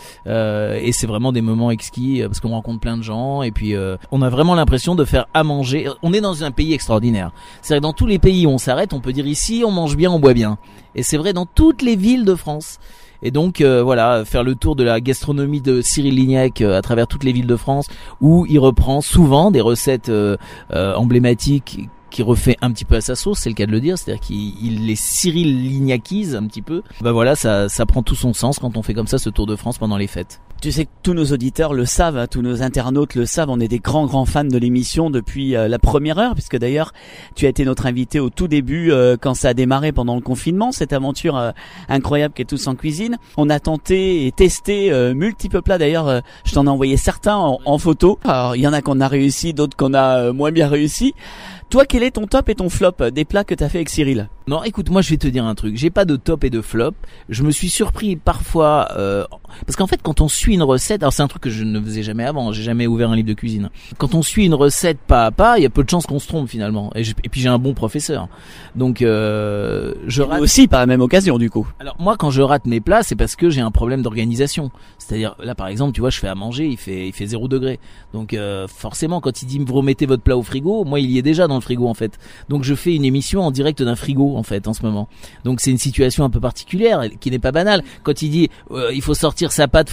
et c'est vraiment des moments exquis parce qu'on rencontre plein de gens et puis on a vraiment l'impression de faire à manger. On est dans un pays extraordinaire. C'est vrai que dans tous les pays où on s'arrête, on peut dire ici on mange bien, on boit bien, et c'est vrai dans toutes les villes de France. Et donc voilà, faire le tour de la gastronomie de Cyril Lignac à travers toutes les villes de France, où il reprend souvent des recettes emblématiques qui refait un petit peu à sa sauce, c'est le cas de le dire, c'est-à-dire qu'il les Cyril Lignacise un petit peu. Bah voilà, ça prend tout son sens quand on fait comme ça ce tour de France pendant les fêtes. Tu sais que tous nos auditeurs le savent, hein, tous nos internautes le savent, on est des grands fans de l'émission depuis la première heure, puisque d'ailleurs tu as été notre invité au tout début quand ça a démarré pendant le confinement, cette aventure incroyable qu'est Tous en cuisine. On a tenté et testé multiples plats, d'ailleurs je t'en ai envoyé certains en photo. Alors il y en a qu'on a réussi, d'autres qu'on a moins bien réussi. Toi, quel est ton top et ton flop des plats que t'as fait avec Cyril? Non, écoute, moi je vais te dire un truc. J'ai pas de top et de flop. Je me suis surpris parfois parce qu'en fait, quand on suit une recette, alors c'est un truc que je ne faisais jamais avant. J'ai jamais ouvert un livre de cuisine. Quand on suit une recette pas à pas, il y a peu de chances qu'on se trompe finalement. Et puis j'ai un bon professeur. Donc je rate aussi par la même occasion du coup. Alors moi, quand je rate mes plats, c'est parce que j'ai un problème d'organisation. C'est-à-dire là, par exemple, tu vois, je fais à manger, il fait 0 degré. Donc forcément, quand il dit vous remettez votre plat au frigo, moi il y est déjà dans le frigo en fait. Donc je fais une émission en direct d'un frigo en fait en ce moment. Donc c'est une situation un peu particulière qui n'est pas banale. Quand il dit il faut sortir sa pâte, faut qu'elle soit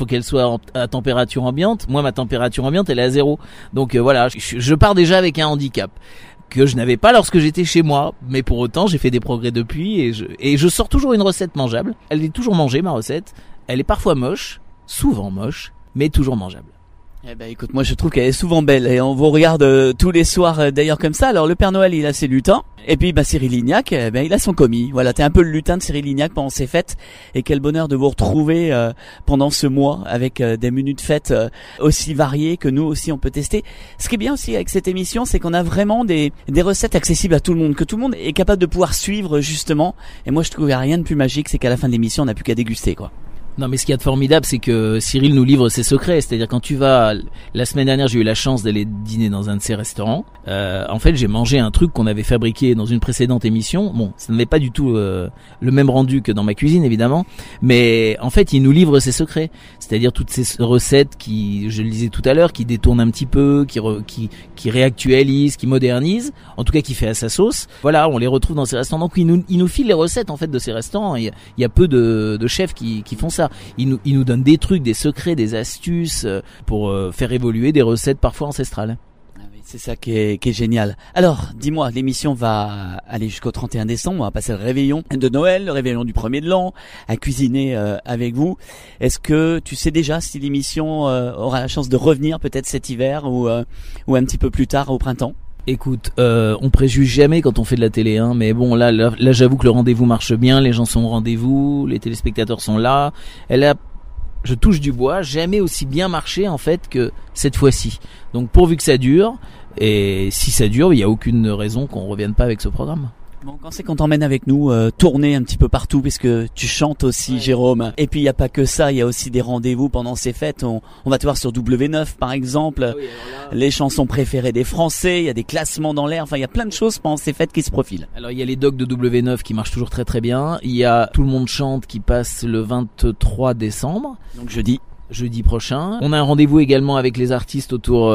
à température ambiante. Moi, ma température ambiante, elle est à 0. Donc voilà, je pars déjà avec un handicap que je n'avais pas lorsque j'étais chez moi, mais pour autant j'ai fait des progrès depuis et je sors toujours une recette mangeable. Elle est toujours mangée, ma recette. Elle est parfois moche, souvent moche, mais toujours mangeable. Eh ben écoute, moi je trouve qu'elle est souvent belle et on vous regarde tous les soirs d'ailleurs comme ça. Alors le Père Noël il a ses lutins et puis Cyril Lignac il a son commis. Voilà, t'es un peu le lutin de Cyril Lignac pendant ses fêtes et quel bonheur de vous retrouver pendant ce mois avec des menus de fête aussi variés que nous aussi on peut tester. Ce qui est bien aussi avec cette émission, c'est qu'on a vraiment des recettes accessibles à tout le monde, que tout le monde est capable de pouvoir suivre justement. Et moi je trouve qu'il n'y a rien de plus magique, c'est qu'à la fin de l'émission on n'a plus qu'à déguster quoi. Non, mais ce qu'il y a de formidable, c'est que Cyril nous livre ses secrets. C'est-à-dire quand tu vas, la semaine dernière, j'ai eu la chance d'aller dîner dans un de ses restaurants. En fait, j'ai mangé un truc qu'on avait fabriqué dans une précédente émission. Bon, ça n'avait pas du tout le même rendu que dans ma cuisine, évidemment. Mais en fait, il nous livre ses secrets. C'est-à-dire toutes ces recettes qui, je le disais tout à l'heure, qui détournent un petit peu, qui réactualisent, qui modernisent. En tout cas, qui fait à sa sauce. Voilà, on les retrouve dans ces restaurants. Donc, il nous file les recettes, en fait, de ces restaurants. Il y a peu de chefs qui font ça. Il nous donne des trucs, des secrets, des astuces pour faire évoluer des recettes parfois ancestrales. C'est ça qui est génial. Alors, dis-moi, l'émission va aller jusqu'au 31 décembre. On va passer le réveillon de Noël, le réveillon du 1er de l'an, à cuisiner avec vous. Est-ce que tu sais déjà si l'émission aura la chance de revenir peut-être cet hiver ou un petit peu plus tard au printemps? Écoute, on préjuge jamais quand on fait de la télé, hein, mais bon, là, j'avoue que le rendez-vous marche bien, les gens sont au rendez-vous, les téléspectateurs sont là. Je touche du bois, jamais aussi bien marché en fait que cette fois-ci. Donc pourvu que ça dure, et si ça dure, il n'y a aucune raison qu'on revienne pas avec ce programme. Bon, quand c'est qu'on t'emmène avec nous tourner un petit peu partout, puisque tu chantes aussi, ouais. Jérôme. Et puis il y a pas que ça, il y a aussi des rendez-vous pendant ces fêtes. On va te voir sur W9 par exemple. Ah oui, les chansons préférées des Français, il y a des classements dans l'air. Enfin, il y a plein de choses pendant ces fêtes qui se profilent. Alors il y a les docs de W9 qui marchent toujours très très bien. Il y a Tout le monde chante qui passe le 23 décembre. Donc jeudi prochain. On a un rendez-vous également avec les artistes autour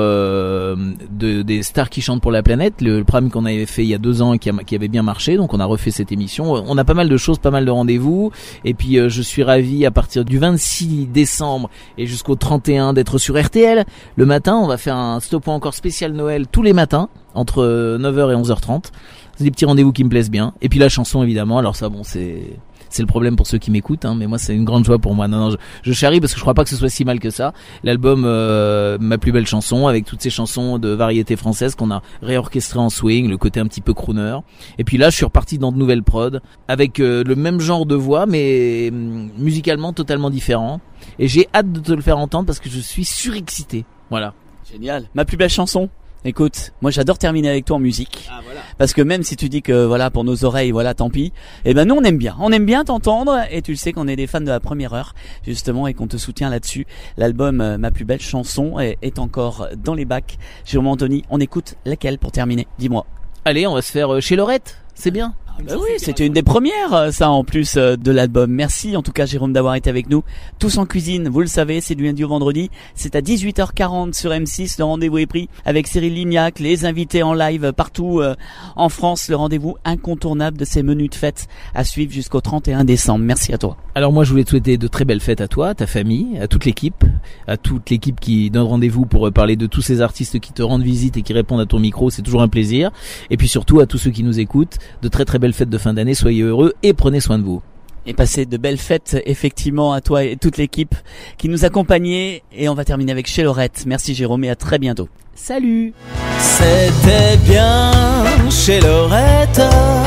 des stars qui chantent pour la planète, le programme qu'on avait fait il y a 2 ans et qui avait bien marché, donc on a refait cette émission. On a pas mal de choses, pas mal de rendez-vous, et puis je suis ravi à partir du 26 décembre et jusqu'au 31 d'être sur RTL. Le matin, on va faire un Stop ou encore spécial Noël tous les matins, entre 9h et 11h30. C'est des petits rendez-vous qui me plaisent bien. Et puis la chanson évidemment, alors ça bon c'est le problème pour ceux qui m'écoutent, hein, mais moi c'est une grande joie pour moi. Non, je charrie parce que je crois pas que ce soit si mal que ça. L'album Ma plus belle chanson, avec toutes ces chansons de variété française qu'on a réorchestrées en swing, le côté un petit peu crooner. Et puis là, je suis reparti dans de nouvelles prods avec le même genre de voix, mais musicalement totalement différent. Et j'ai hâte de te le faire entendre parce que je suis surexcité. Voilà. Génial. Ma plus belle chanson. Écoute, moi j'adore terminer avec toi en musique. Ah, voilà. Parce que même si tu dis que voilà pour nos oreilles, voilà tant pis. Eh ben nous on aime bien t'entendre et tu le sais qu'on est des fans de la première heure justement et qu'on te soutient là-dessus. L'album Ma plus belle chanson est encore dans les bacs. Jérôme Anthony, on écoute laquelle pour terminer? Dis-moi. Allez, on va se faire chez Laurette. C'est bien. Bah oui, c'était une des premières, ça, en plus de l'album. Merci, en tout cas, Jérôme, d'avoir été avec nous. Tous en cuisine, vous le savez, c'est du lundi au vendredi. C'est à 18h40 sur M6. Le rendez-vous est pris avec Cyril Lignac, les invités en live partout en France. Le rendez-vous incontournable de ces menus de fête à suivre jusqu'au 31 décembre. Merci à toi. Alors moi, je voulais te souhaiter de très belles fêtes à toi, à ta famille, à toute l'équipe qui donne rendez-vous pour parler de tous ces artistes qui te rendent visite et qui répondent à ton micro. C'est toujours un plaisir. Et puis surtout à tous ceux qui nous écoutent, de très très belles fêtes de fin d'année, soyez heureux et prenez soin de vous. Et passez de belles fêtes effectivement à toi et toute l'équipe qui nous accompagnait. Et on va terminer avec Chez Laurette. Merci Jérôme et à très bientôt. Salut. C'était bien chez Laurette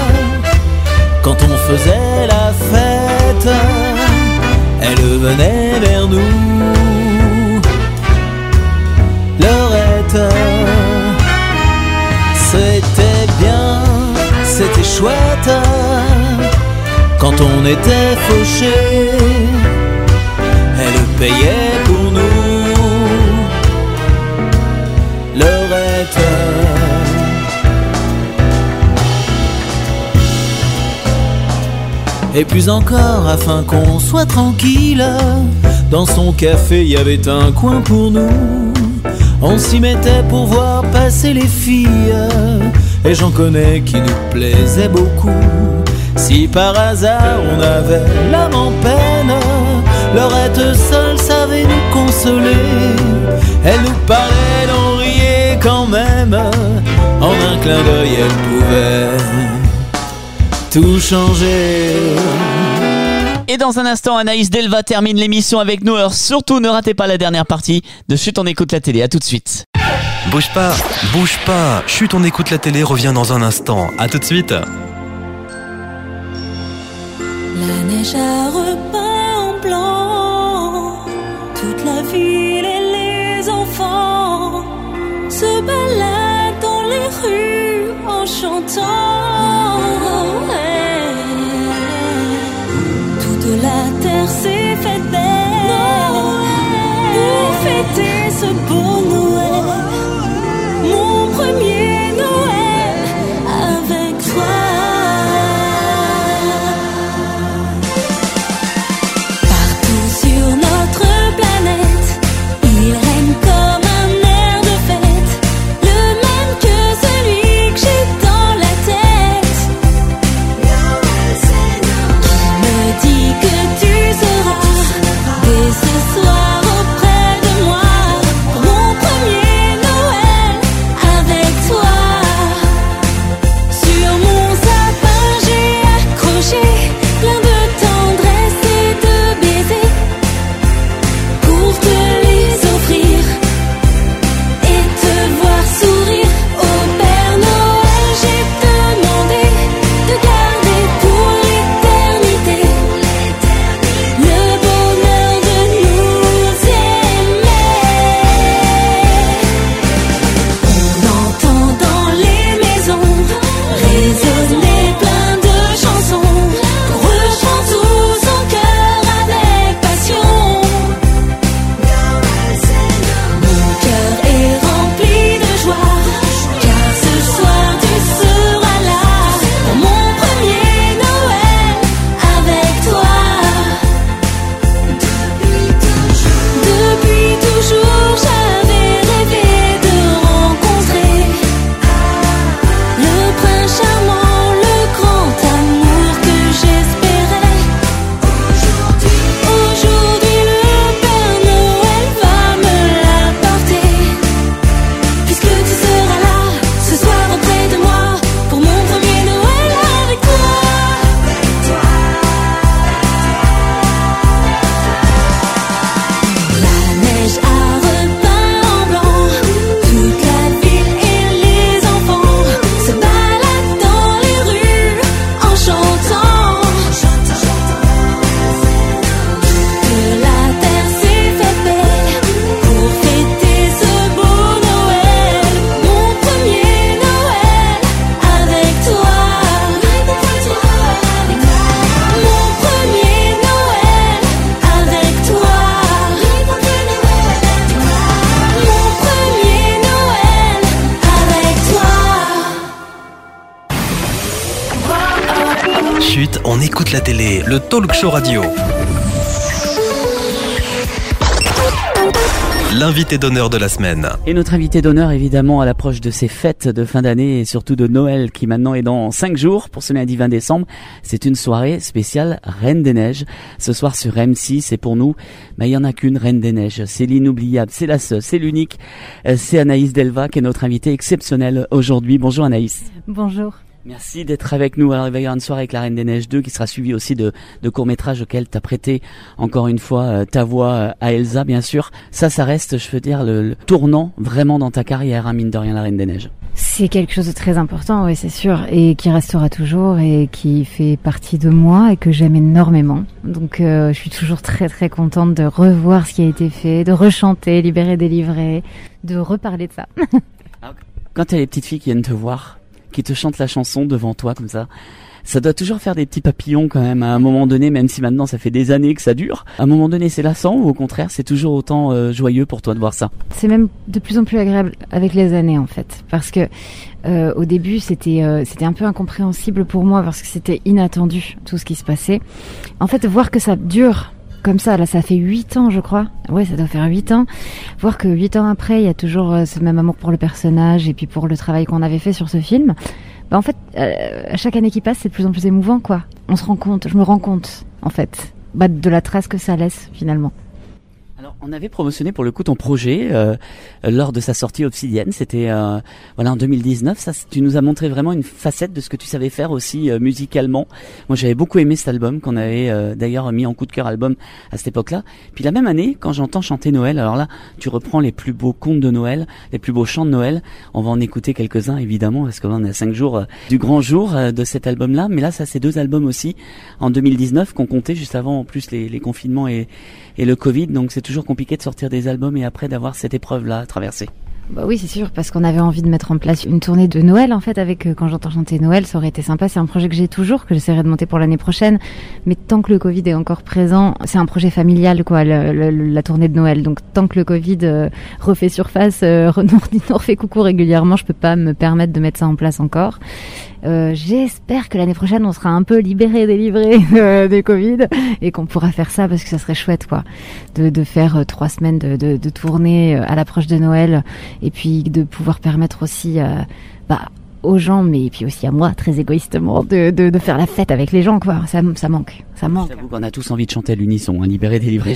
quand on faisait la fête. Elle venait vers nous, Laurette. C'était bien, c'était chouette quand on était fauchés. Elle payait pour nous, Laurette. Et puis encore, afin qu'on soit tranquille, dans son café il y avait un coin pour nous. On s'y mettait pour voir passer les filles, et j'en connais qui nous plaisaient beaucoup. Si par hasard on avait l'âme en peine, Laurette seule savait nous consoler. consoler. Elle nous parlait d'en rier quand même. En un clin d'œil elle pouvait tout changer. Et dans un instant, Anaïs Delva termine l'émission avec nous. Alors surtout, ne ratez pas la dernière partie de Chut, on écoute la télé. À tout de suite. Bouge pas, bouge pas. Chut, on écoute la télé revient dans un instant. À tout de suite. La neige a repeint en blanc toute la ville et les enfants se baladent dans les rues en chantant. Toute la terre s'est faite belle pour fêter ce beau Noël. Mon premier Noël avec toi. Partout sur notre planète, il règne comme un air de fête, le même que celui que j'ai dans la tête. Qui me dit que tu seras dès ce soir auprès de moi pour mon premier Noël avec toi. Sur mon sapin j'ai accroché plein de tendresse et de baisers pour te les offrir et te voir sourire. Au Père Noël j'ai demandé de garder pour l'éternité le bonheur de nous aimer. On entend dans les maisons résonner plein de chansons qu'on rechante tous en chœur avec passion. Mon cœur est rempli de joie, car ce soir tu seras là pour mon premier Noël avec toi. Depuis toujours j'avais rêvé de rencontrer le prince charmant, le grand amour que j'espérais. Aujourd'hui le Père Noël va me l'apporter, puisque tu seras là ce soir auprès de moi pour mon premier Noël avec toi. La neige a repeint en blanc toute la ville et les enfants se baladent dans les rues en chantant. Toute la terre s'est faite belle pour fêter ce beau Noël. Mon premier Noël avec toi. Mon premier Noël avec toi. Mon premier Noël avec toi. Chut, on écoute la télé. Le talk show radio. L'invité d'honneur de la semaine. Et notre invité d'honneur, évidemment, à l'approche de ces fêtes de fin d'année et surtout de Noël qui maintenant est dans 5 jours pour ce lundi 20 décembre. C'est une soirée spéciale Reine des Neiges. Ce soir sur M6, et pour nous, il y en a qu'une Reine des Neiges. C'est l'inoubliable, c'est la seule, c'est l'unique. C'est Anaïs Delva qui est notre invitée exceptionnelle aujourd'hui. Bonjour Anaïs. Bonjour. Merci d'être avec nous. Alors il va y avoir une soirée avec la Reine des Neiges 2 qui sera suivie aussi de courts-métrages auxquels tu as prêté encore une fois ta voix à Elsa, bien sûr. Ça reste, je veux dire, le tournant vraiment dans ta carrière, hein, mine de rien, la Reine des Neiges. C'est quelque chose de très important, oui, c'est sûr, et qui restera toujours et qui fait partie de moi et que j'aime énormément. Donc je suis toujours très très contente de revoir ce qui a été fait, de rechanter, libérer, délivrer, de reparler de ça. Quand t'as les petites filles qui viennent te voir, qui te chantent la chanson devant toi comme ça doit toujours faire des petits papillons quand même à un moment donné, même si maintenant ça fait des années que ça dure. À un moment donné, c'est lassant ou au contraire, c'est toujours autant joyeux pour toi de voir ça? C'est même de plus en plus agréable avec les années en fait, parce que au début c'était un peu incompréhensible pour moi parce que c'était inattendu tout ce qui se passait. En fait, voir que ça dure comme ça, là ça fait 8 ans je crois, ouais ça doit faire 8 ans, voir que 8 ans après il y a toujours ce même amour pour le personnage et puis pour le travail qu'on avait fait sur ce film, bah en fait à chaque année qui passe c'est de plus en plus émouvant quoi. On se rend compte, je me rends compte en fait de la trace que ça laisse finalement. Alors, on avait promotionné pour le coup ton projet lors de sa sortie Obsidienne. C'était en 2019. Ça, tu nous as montré vraiment une facette de ce que tu savais faire aussi musicalement. Moi, j'avais beaucoup aimé cet album qu'on avait d'ailleurs mis en coup de cœur album à cette époque-là. Puis la même année, quand j'entends chanter Noël, alors là, tu reprends les plus beaux contes de Noël, les plus beaux chants de Noël. On va en écouter quelques-uns évidemment parce que là, on est à 5 jours du grand jour de cet album-là. Mais là, ça, c'est 2 albums aussi en 2019 qu'on comptait juste avant en plus les confinements et le Covid. Donc c'est toujours compliqué de sortir des albums et après d'avoir cette épreuve-là à traverser. Bah oui, c'est sûr, parce qu'on avait envie de mettre en place une tournée de Noël, en fait, avec Quand j'entends chanter Noël, ça aurait été sympa. C'est un projet que j'ai toujours, que j'essaierai de monter pour l'année prochaine. Mais tant que le Covid est encore présent, c'est un projet familial, quoi, la tournée de Noël. Donc, tant que le Covid refait surface, nous refait coucou régulièrement, je peux pas me permettre de mettre ça en place encore. J'espère que l'année prochaine, on sera un peu délivré des Covid et qu'on pourra faire ça parce que ça serait chouette, quoi, de faire 3 semaines de tournée à l'approche de Noël et puis de pouvoir permettre aussi aux gens, mais puis aussi à moi, très égoïstement, de faire la fête avec les gens, quoi. Ça manque. J'avoue qu'on a tous envie de chanter à l'unisson, hein, libéré, délivré.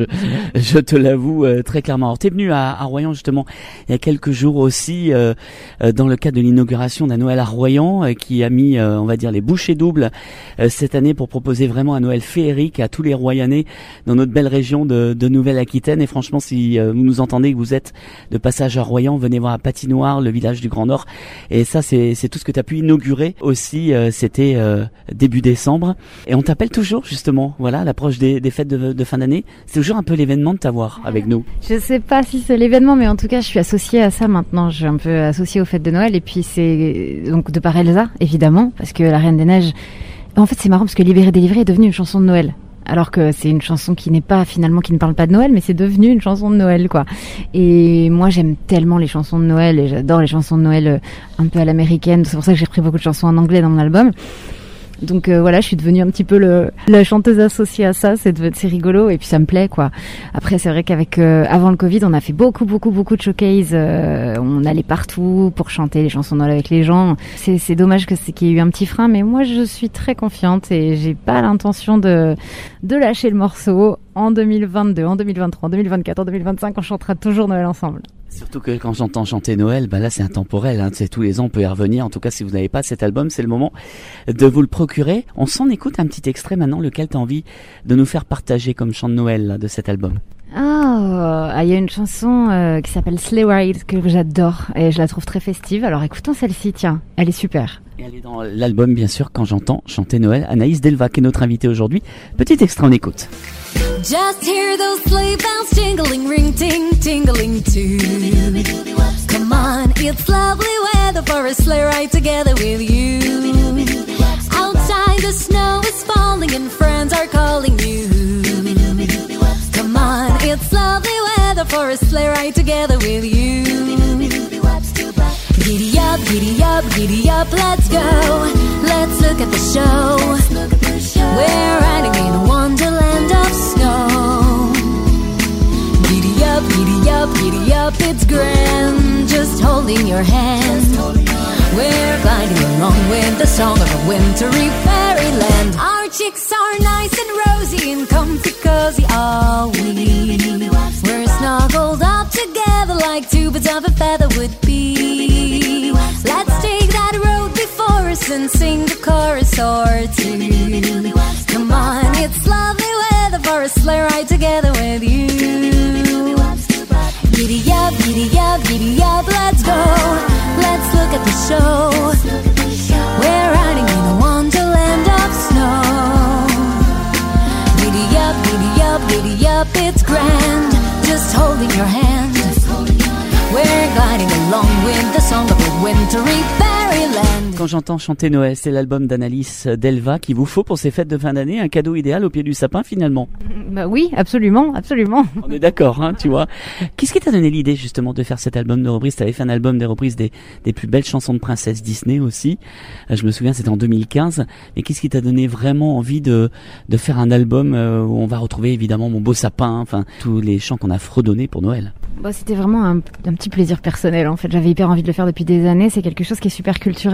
Je te l'avoue très clairement. Alors, t'es venu à Royan justement il y a quelques jours aussi dans le cadre de l'inauguration d'un Noël à Royan qui a mis, on va dire, les bouchées doubles cette année pour proposer vraiment un Noël féerique à tous les Royanais dans notre belle région de Nouvelle-Aquitaine. Et franchement, si vous nous entendez, que vous êtes de passage à Royan, venez voir à Patinoire, le village du Grand Nord. Et ça, c'est tout ce que tu as pu inaugurer aussi. C'était début décembre. Et on t'appelle toujours justement, voilà, à l'approche des fêtes de fin d'année. C'est toujours un peu l'événement de t'avoir avec nous. Je sais pas si c'est l'événement, mais en tout cas, je suis associée à ça maintenant. Je suis un peu associée aux fêtes de Noël. Et puis c'est donc de par Elsa, évidemment, parce que La Reine des Neiges. En fait, c'est marrant parce que Libéré délivré est devenue une chanson de Noël. Alors que c'est une chanson qui ne parle pas de Noël, mais c'est devenu une chanson de Noël, quoi. Et moi, j'aime tellement les chansons de Noël et j'adore les chansons de Noël un peu à l'américaine. C'est pour ça que j'ai repris beaucoup de chansons en anglais dans mon album. Donc voilà, je suis devenue un petit peu la chanteuse associée à ça. C'est rigolo et puis ça me plaît, quoi. Après, c'est vrai qu'avec avant le Covid, on a fait beaucoup de showcases. On allait partout pour chanter les chansons de Noël avec les gens. C'est dommage qu'il y ait eu un petit frein, mais moi je suis très confiante et j'ai pas l'intention de lâcher le morceau. En 2022, en 2023, en 2024, en 2025, on chantera toujours Noël ensemble. Surtout que quand j'entends chanter Noël, là c'est intemporel, hein, c'est tous les ans on peut y revenir. En tout cas, si vous n'avez pas cet album, c'est le moment de vous le procurer. On s'en écoute un petit extrait maintenant, lequel t'as envie de nous faire partager comme chant de Noël là, de cet album. Il y a une chanson qui s'appelle Sleigh Ride que j'adore et je la trouve très festive. Alors écoutons celle-ci, tiens, elle est super. Et elle est dans l'album bien sûr Quand j'entends chanter Noël. Anaïs Delva qui est notre invitée aujourd'hui. Petit extrait, on écoute. Just hear those sleigh bells jingling, ring, ting, tingling too. Come on, it's lovely weather for a sleigh ride together with you. Outside the snow is falling and friends are calling you. Come on, it's lovely weather for a sleigh ride together with you. Giddy up, giddy up, giddy up, let's go. Let's look at the show. We're riding in a wonderland of snow. Giddy up, giddy up, giddy up, it's grand. Just holding your hand. We're gliding along with the song of a wintry fairyland. Our cheeks are nice and rosy and comfy cozy, are we? We're snuggled up together like two birds of a feather would be. Let's take that road before us and sing a chorus or two. Come on, it's lovely weather for a sleigh ride together with you. Giddy up, giddy up, giddy up, let's go. Let's look at the show. We're riding in a wonderland of snow. Giddy up, giddy up, giddy up, it's grand. Just holding your hand. We're gliding along with the song of a wintry fairyland. Quand j'entends chanter Noël, c'est l'album d'Anaïs Delva qu'il vous faut pour ces fêtes de fin d'année, un cadeau idéal au pied du sapin finalement. Bah oui, absolument, absolument. On est d'accord, hein, tu vois. Qu'est-ce qui t'a donné l'idée justement de faire cet album de reprises? T'avais fait un album des reprises des plus belles chansons de princesse Disney aussi. Je me souviens, c'était en 2015. Mais qu'est-ce qui t'a donné vraiment envie de faire un album où on va retrouver évidemment Mon beau sapin, enfin tous les chants qu'on a fredonnés pour Noël? Bah, c'était vraiment un petit plaisir personnel en fait. J'avais hyper envie de le faire depuis des années. C'est quelque chose qui est super culturel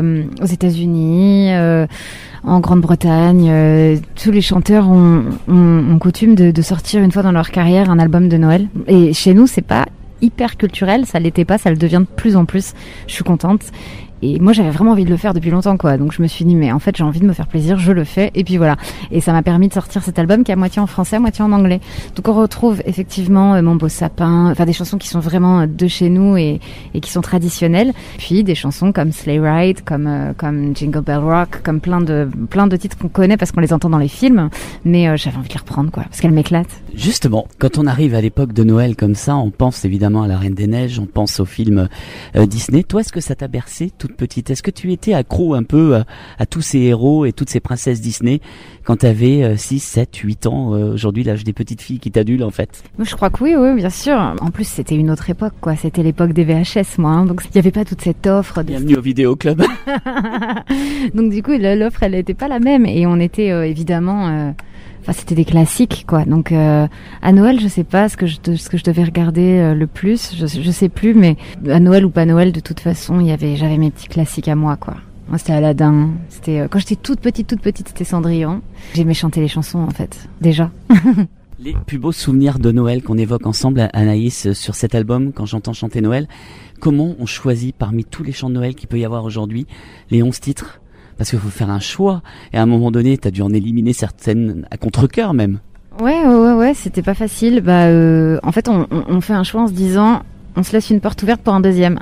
aux États-Unis, en Grande-Bretagne, tous les chanteurs ont coutume de sortir une fois dans leur carrière un album de Noël. Et chez nous, c'est pas hyper culturel, ça l'était pas, ça le devient de plus en plus. Je suis contente. Et moi, j'avais vraiment envie de le faire depuis longtemps, quoi. Donc, je me suis dit, mais en fait, j'ai envie de me faire plaisir, je le fais. Et puis voilà. Et ça m'a permis de sortir cet album qui est à moitié en français, à moitié en anglais. Donc, on retrouve effectivement Mon beau sapin, enfin des chansons qui sont vraiment de chez nous et qui sont traditionnelles. Puis des chansons comme Sleigh Ride, comme Jingle Bell Rock, comme plein de titres qu'on connaît parce qu'on les entend dans les films. Mais j'avais envie de les reprendre, quoi, parce qu'elles m'éclatent. Justement, quand on arrive à l'époque de Noël comme ça, on pense évidemment à La Reine des Neiges, on pense aux films Disney. Toi, est-ce que ça t'a bercé toute petite? Est-ce que tu étais accro un peu à tous ces héros et toutes ces princesses Disney quand tu avais 6, 7, 8 ans, aujourd'hui l'âge des petites filles qui t'adulent en fait? Moi, je crois que oui, bien sûr. En plus, c'était une autre époque, quoi. C'était l'époque des VHS, moi. Hein. Donc, il n'y avait pas toute cette offre. Bienvenue au vidéoclub. Donc, du coup, l'offre, elle n'était pas la même. Et on était évidemment... Enfin, c'était des classiques, quoi. Donc, à Noël, je sais pas ce que je devais regarder le plus. Je sais plus, mais à Noël ou pas Noël, de toute façon, j'avais mes petits classiques à moi, quoi. Moi, c'était Aladdin. C'était quand j'étais toute petite, c'était Cendrillon. J'aimais chanter les chansons, en fait, déjà. Les plus beaux souvenirs de Noël qu'on évoque ensemble, Anaïs, sur cet album, quand j'entends chanter Noël, comment on choisit parmi tous les chants de Noël qu'il peut y avoir aujourd'hui les 11 titres? Parce qu'il faut faire un choix. Et à un moment donné, t'as dû en éliminer certaines à contre-cœur même. Ouais, c'était pas facile. En fait, on fait un choix en se disant, on se laisse une porte ouverte pour un deuxième.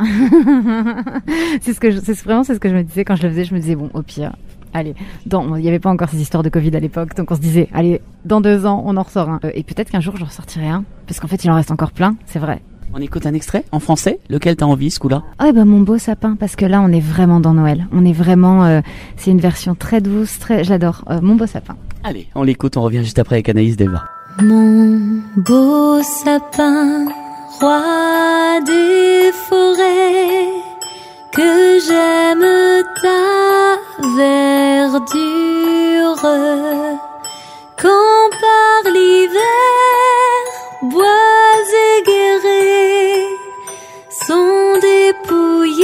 C'est vraiment ce que je me disais quand je le faisais. Je me disais, bon, au pire, allez, il n'y avait pas encore ces histoires de Covid à l'époque, donc on se disait, allez, dans 2 ans, on en ressort un. Et peut-être qu'un jour, j'en ressortirai un. Parce qu'en fait, il en reste encore plein, c'est vrai. On écoute un extrait en français. Lequel t'as envie, ce coup-là? Mon beau sapin, parce que là, on est vraiment dans Noël. On est vraiment... c'est une version très douce, je l'adore. Mon beau sapin. Allez, on l'écoute, on revient juste après avec Anaïs Delva. Mon beau sapin, roi des forêts, que j'aime ta verdure. Quand par l'hiver, bois et guérets sont dépouillés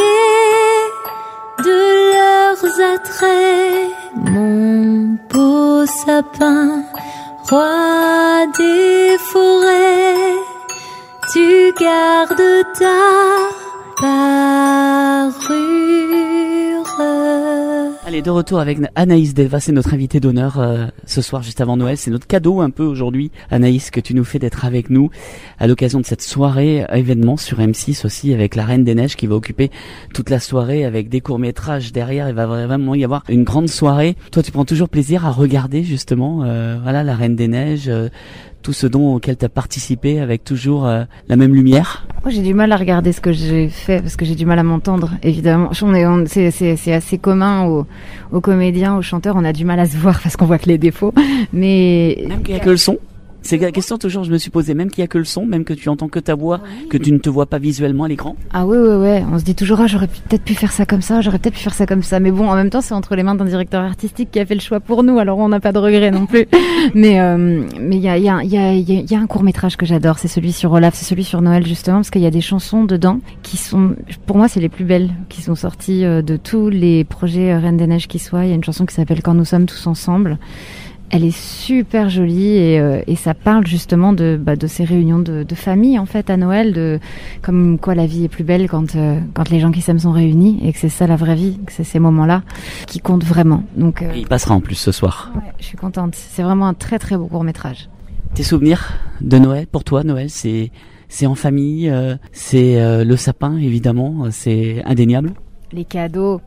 de leurs attraits. Mon beau sapin, roi des forêts, tu gardes ta parure. Allez, de retour avec Anaïs Delva, c'est notre invitée d'honneur ce soir juste avant Noël. C'est notre cadeau un peu aujourd'hui, Anaïs, que tu nous fais d'être avec nous à l'occasion de cette soirée événement sur M6 aussi avec La Reine des Neiges qui va occuper toute la soirée avec des courts-métrages derrière. Il va vraiment y avoir une grande soirée. Toi, tu prends toujours plaisir à regarder justement La Reine des Neiges, tout ce auquel tu as participé avec toujours la même lumière? Moi, j'ai du mal à regarder ce que j'ai fait parce que j'ai du mal à m'entendre, évidemment. C'est assez commun aux comédiens, aux chanteurs, on a du mal à se voir parce qu'on voit que les défauts. Mais même qu'il n'y a que le son. C'est la question toujours, je me suis posé, même qu'il n'y a que le son, même que tu entends que ta voix, que tu ne te vois pas visuellement à l'écran. Ah ouais. On se dit toujours, j'aurais peut-être pu faire ça comme ça, Mais bon, en même temps, c'est entre les mains d'un directeur artistique qui a fait le choix pour nous, alors on n'a pas de regret non plus. Mais il y a un court-métrage que j'adore, c'est celui sur Olaf, c'est celui sur Noël justement, parce qu'il y a des chansons dedans qui sont, pour moi, c'est les plus belles qui sont sorties de tous les projets Reine des Neiges qui soient. Il y a une chanson qui s'appelle Quand nous sommes tous ensemble. Elle est super jolie et ça parle justement de ces réunions de famille en fait à Noël, comme quoi la vie est plus belle quand les gens qui s'aiment sont réunis et que c'est ça la vraie vie, que c'est ces moments-là qui comptent vraiment. Donc et il passera en plus ce soir. Ouais, je suis contente. C'est vraiment un très très beau court-métrage. Tes souvenirs de Noël, pour toi, Noël, c'est en famille, c'est le sapin évidemment, c'est indéniable. Les cadeaux.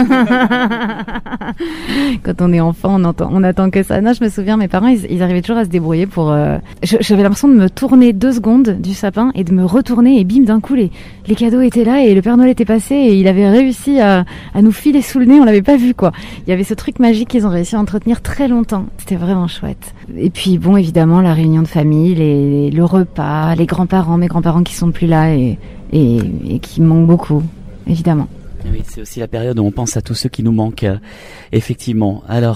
Quand on est enfant, on attend que ça. Non, je me souviens, mes parents, ils arrivaient toujours à se débrouiller pour... J'avais l'impression de me tourner 2 secondes du sapin et de me retourner et bim, d'un coup, les cadeaux étaient là et le Père Noël était passé et il avait réussi à nous filer sous le nez, on l'avait pas vu, quoi. Il y avait ce truc magique qu'ils ont réussi à entretenir très longtemps. C'était vraiment chouette. Et puis, bon, évidemment, la réunion de famille, le repas, les grands-parents, mes grands-parents qui sont plus là et qui me manquent beaucoup, évidemment. Oui, c'est aussi la période où on pense à tous ceux qui nous manquent, effectivement. Alors,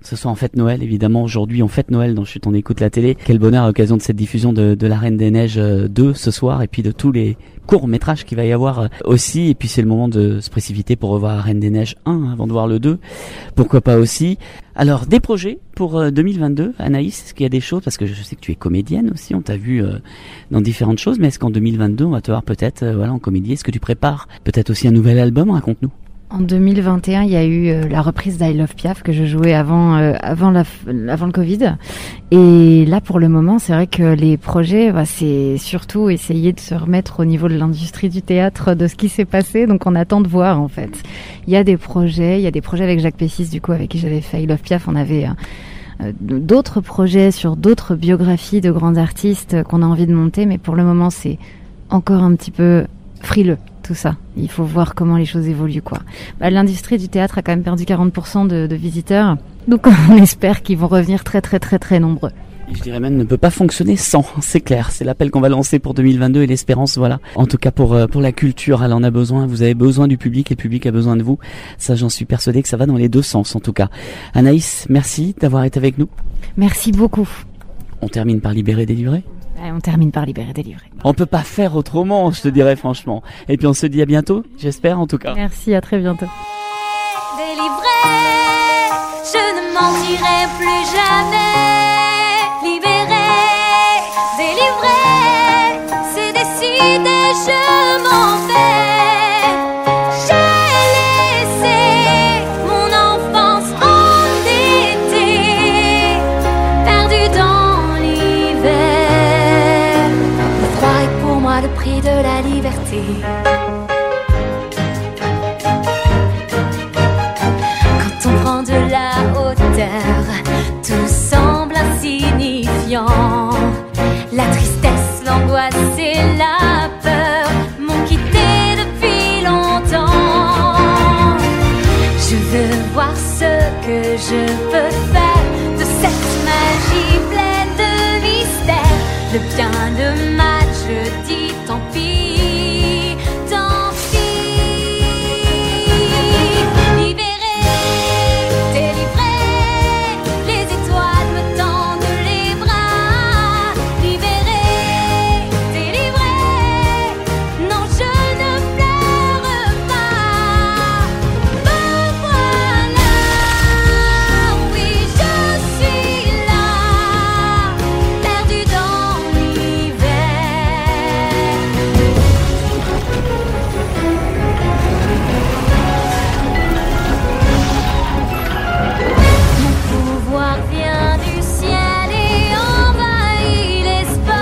Ce soir on fête Noël, évidemment. Aujourd'hui on fête Noël dans Chut, on écoute la télé. Quel bonheur à l'occasion de cette diffusion de La Reine des Neiges 2 ce soir, et puis de tous les courts-métrages qu'il va y avoir aussi. Et puis c'est le moment de se précipiter pour revoir La Reine des Neiges 1 avant de voir le 2. Pourquoi pas aussi. Alors, des projets pour 2022, Anaïs, est-ce qu'il y a des choses, parce que je sais que tu es comédienne aussi, on t'a vu dans différentes choses, mais est-ce qu'en 2022 on va te voir peut-être en comédie? Est-ce que tu prépares peut-être aussi un nouvel album? Raconte-nous. En 2021, il y a eu la reprise d'I Love Piaf que je jouais avant le Covid. Et là, pour le moment, c'est vrai que les projets, c'est surtout essayer de se remettre au niveau de l'industrie du théâtre, de ce qui s'est passé. Donc, on attend de voir, en fait. Il y a des projets avec Jacques Pessis, du coup, avec qui j'avais fait I Love Piaf. On avait d'autres projets sur d'autres biographies de grands artistes qu'on a envie de monter. Mais pour le moment, c'est encore un petit peu frileux. Tout ça. Il faut voir comment les choses évoluent, quoi. L'industrie du théâtre a quand même perdu 40% de visiteurs. Donc, on espère qu'ils vont revenir très, très, très, très nombreux. Et je dirais même ne peut pas fonctionner sans, c'est clair. C'est l'appel qu'on va lancer pour 2022 et l'espérance, voilà. En tout cas, pour la culture, elle en a besoin. Vous avez besoin du public et le public a besoin de vous. Ça, j'en suis persuadée que ça va dans les deux sens, en tout cas. Anaïs, merci d'avoir été avec nous. Merci beaucoup. On termine par libérer, délivrer. On termine par libérer, délivrer. On peut pas faire autrement, je te dirais franchement. Et puis on se dit à bientôt, j'espère en tout cas. Merci, à très bientôt. Délivré, je ne mentirai plus jamais. Libéré, délivré, c'est décidé, je m'en vais. J'ai laissé mon enfance endettée, perdue dans l'hiver. Le froid est pour moi le prix de la liberté. Quand on prend de la hauteur, tout semble insignifiant. La tristesse, l'angoisse et la peur m'ont quitté depuis longtemps. Je veux voir ce que je peux faire de cette magie pleine de mystère. Le bien, le mal, je dis tant pis, tant pis. Libéré, délivré, les étoiles me tendent les bras. Libéré, délivré, non je ne pleure pas. Me voilà, oui je suis là, perdue dans l'hiver. Mon pouvoir vient du ciel et envahit l'espace.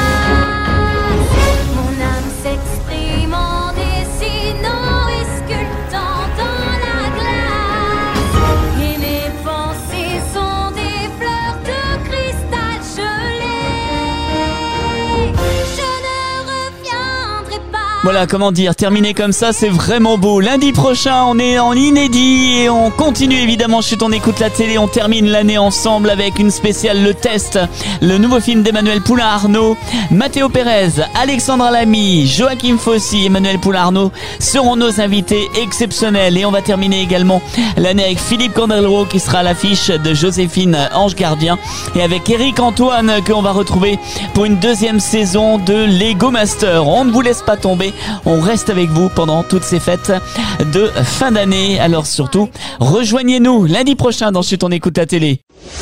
Mon âme s'exprime en dessinant et sculptant dans la glace. Et mes pensées sont des fleurs de cristal gelé. Je ne reviendrai pas. Voilà, comment dire, terminer comme ça, c'est vraiment beau. Lundi prochain, on est en inédit et on continue évidemment. Chut, on écoute la télé, on termine l'année ensemble avec une spéciale Le Test, le nouveau film d'Emmanuel Poulain-Arnaud. Matteo Pérez, Alexandra Lamy, Joachim Fossi, Emmanuel Poulain-Arnaud seront nos invités exceptionnels. Et on va terminer également l'année avec Philippe Candeloro qui sera à l'affiche de Joséphine Ange Gardien, et avec Eric Antoine que on va retrouver pour une deuxième saison de Lego Master. On ne vous laisse pas tomber, on reste avec vous pendant toutes ces fêtes de fin d'année. Alors surtout, rejoignez-nous lundi prochain dans Chut, on écoute la télé.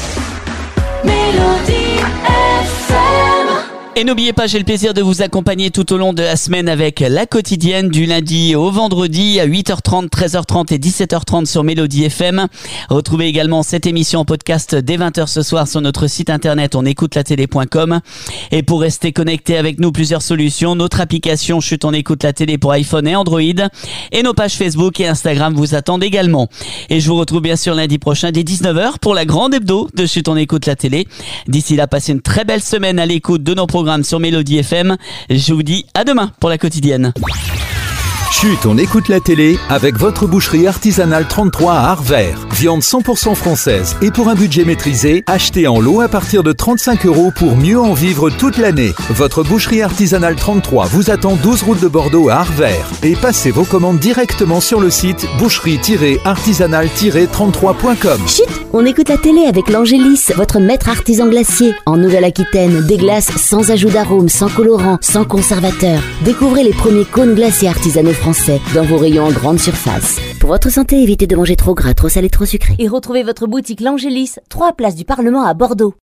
Mélodie FM. Et n'oubliez pas, j'ai le plaisir de vous accompagner tout au long de la semaine avec la quotidienne du lundi au vendredi à 8h30, 13h30 et 17h30 sur Mélodie FM. Retrouvez également cette émission en podcast dès 20h ce soir sur notre site internet onécoutelatélé.com. Et pour rester connecté avec nous, plusieurs solutions. Notre application Chut, on écoute la télé pour iPhone et Android. Et nos pages Facebook et Instagram vous attendent également. Et je vous retrouve bien sûr lundi prochain dès 19h pour la grande hebdo de Chut, on écoute la télé. D'ici là, passez une très belle semaine à l'écoute de nos programmes sur Mélodie FM. Je vous dis à demain pour la quotidienne. Chut, on écoute la télé avec votre boucherie artisanale 33 à Arvert. Viande 100% française et pour un budget maîtrisé, achetez en lot à partir de 35 € pour mieux en vivre toute l'année. Votre boucherie artisanale 33 vous attend 12 route de Bordeaux à Arvert et passez vos commandes directement sur le site boucherie-artisanale-33.com. Chut, on écoute la télé avec l'Angélis, votre maître artisan glacier. En Nouvelle-Aquitaine, des glaces sans ajout d'arôme, sans colorant, sans conservateur. Découvrez les premiers cônes glaciers artisanaux français dans vos rayons en grande surface. Pour votre santé, évitez de manger trop gras, trop salé, trop sucré. Et retrouvez votre boutique L'Angélis, 3 places du Parlement à Bordeaux.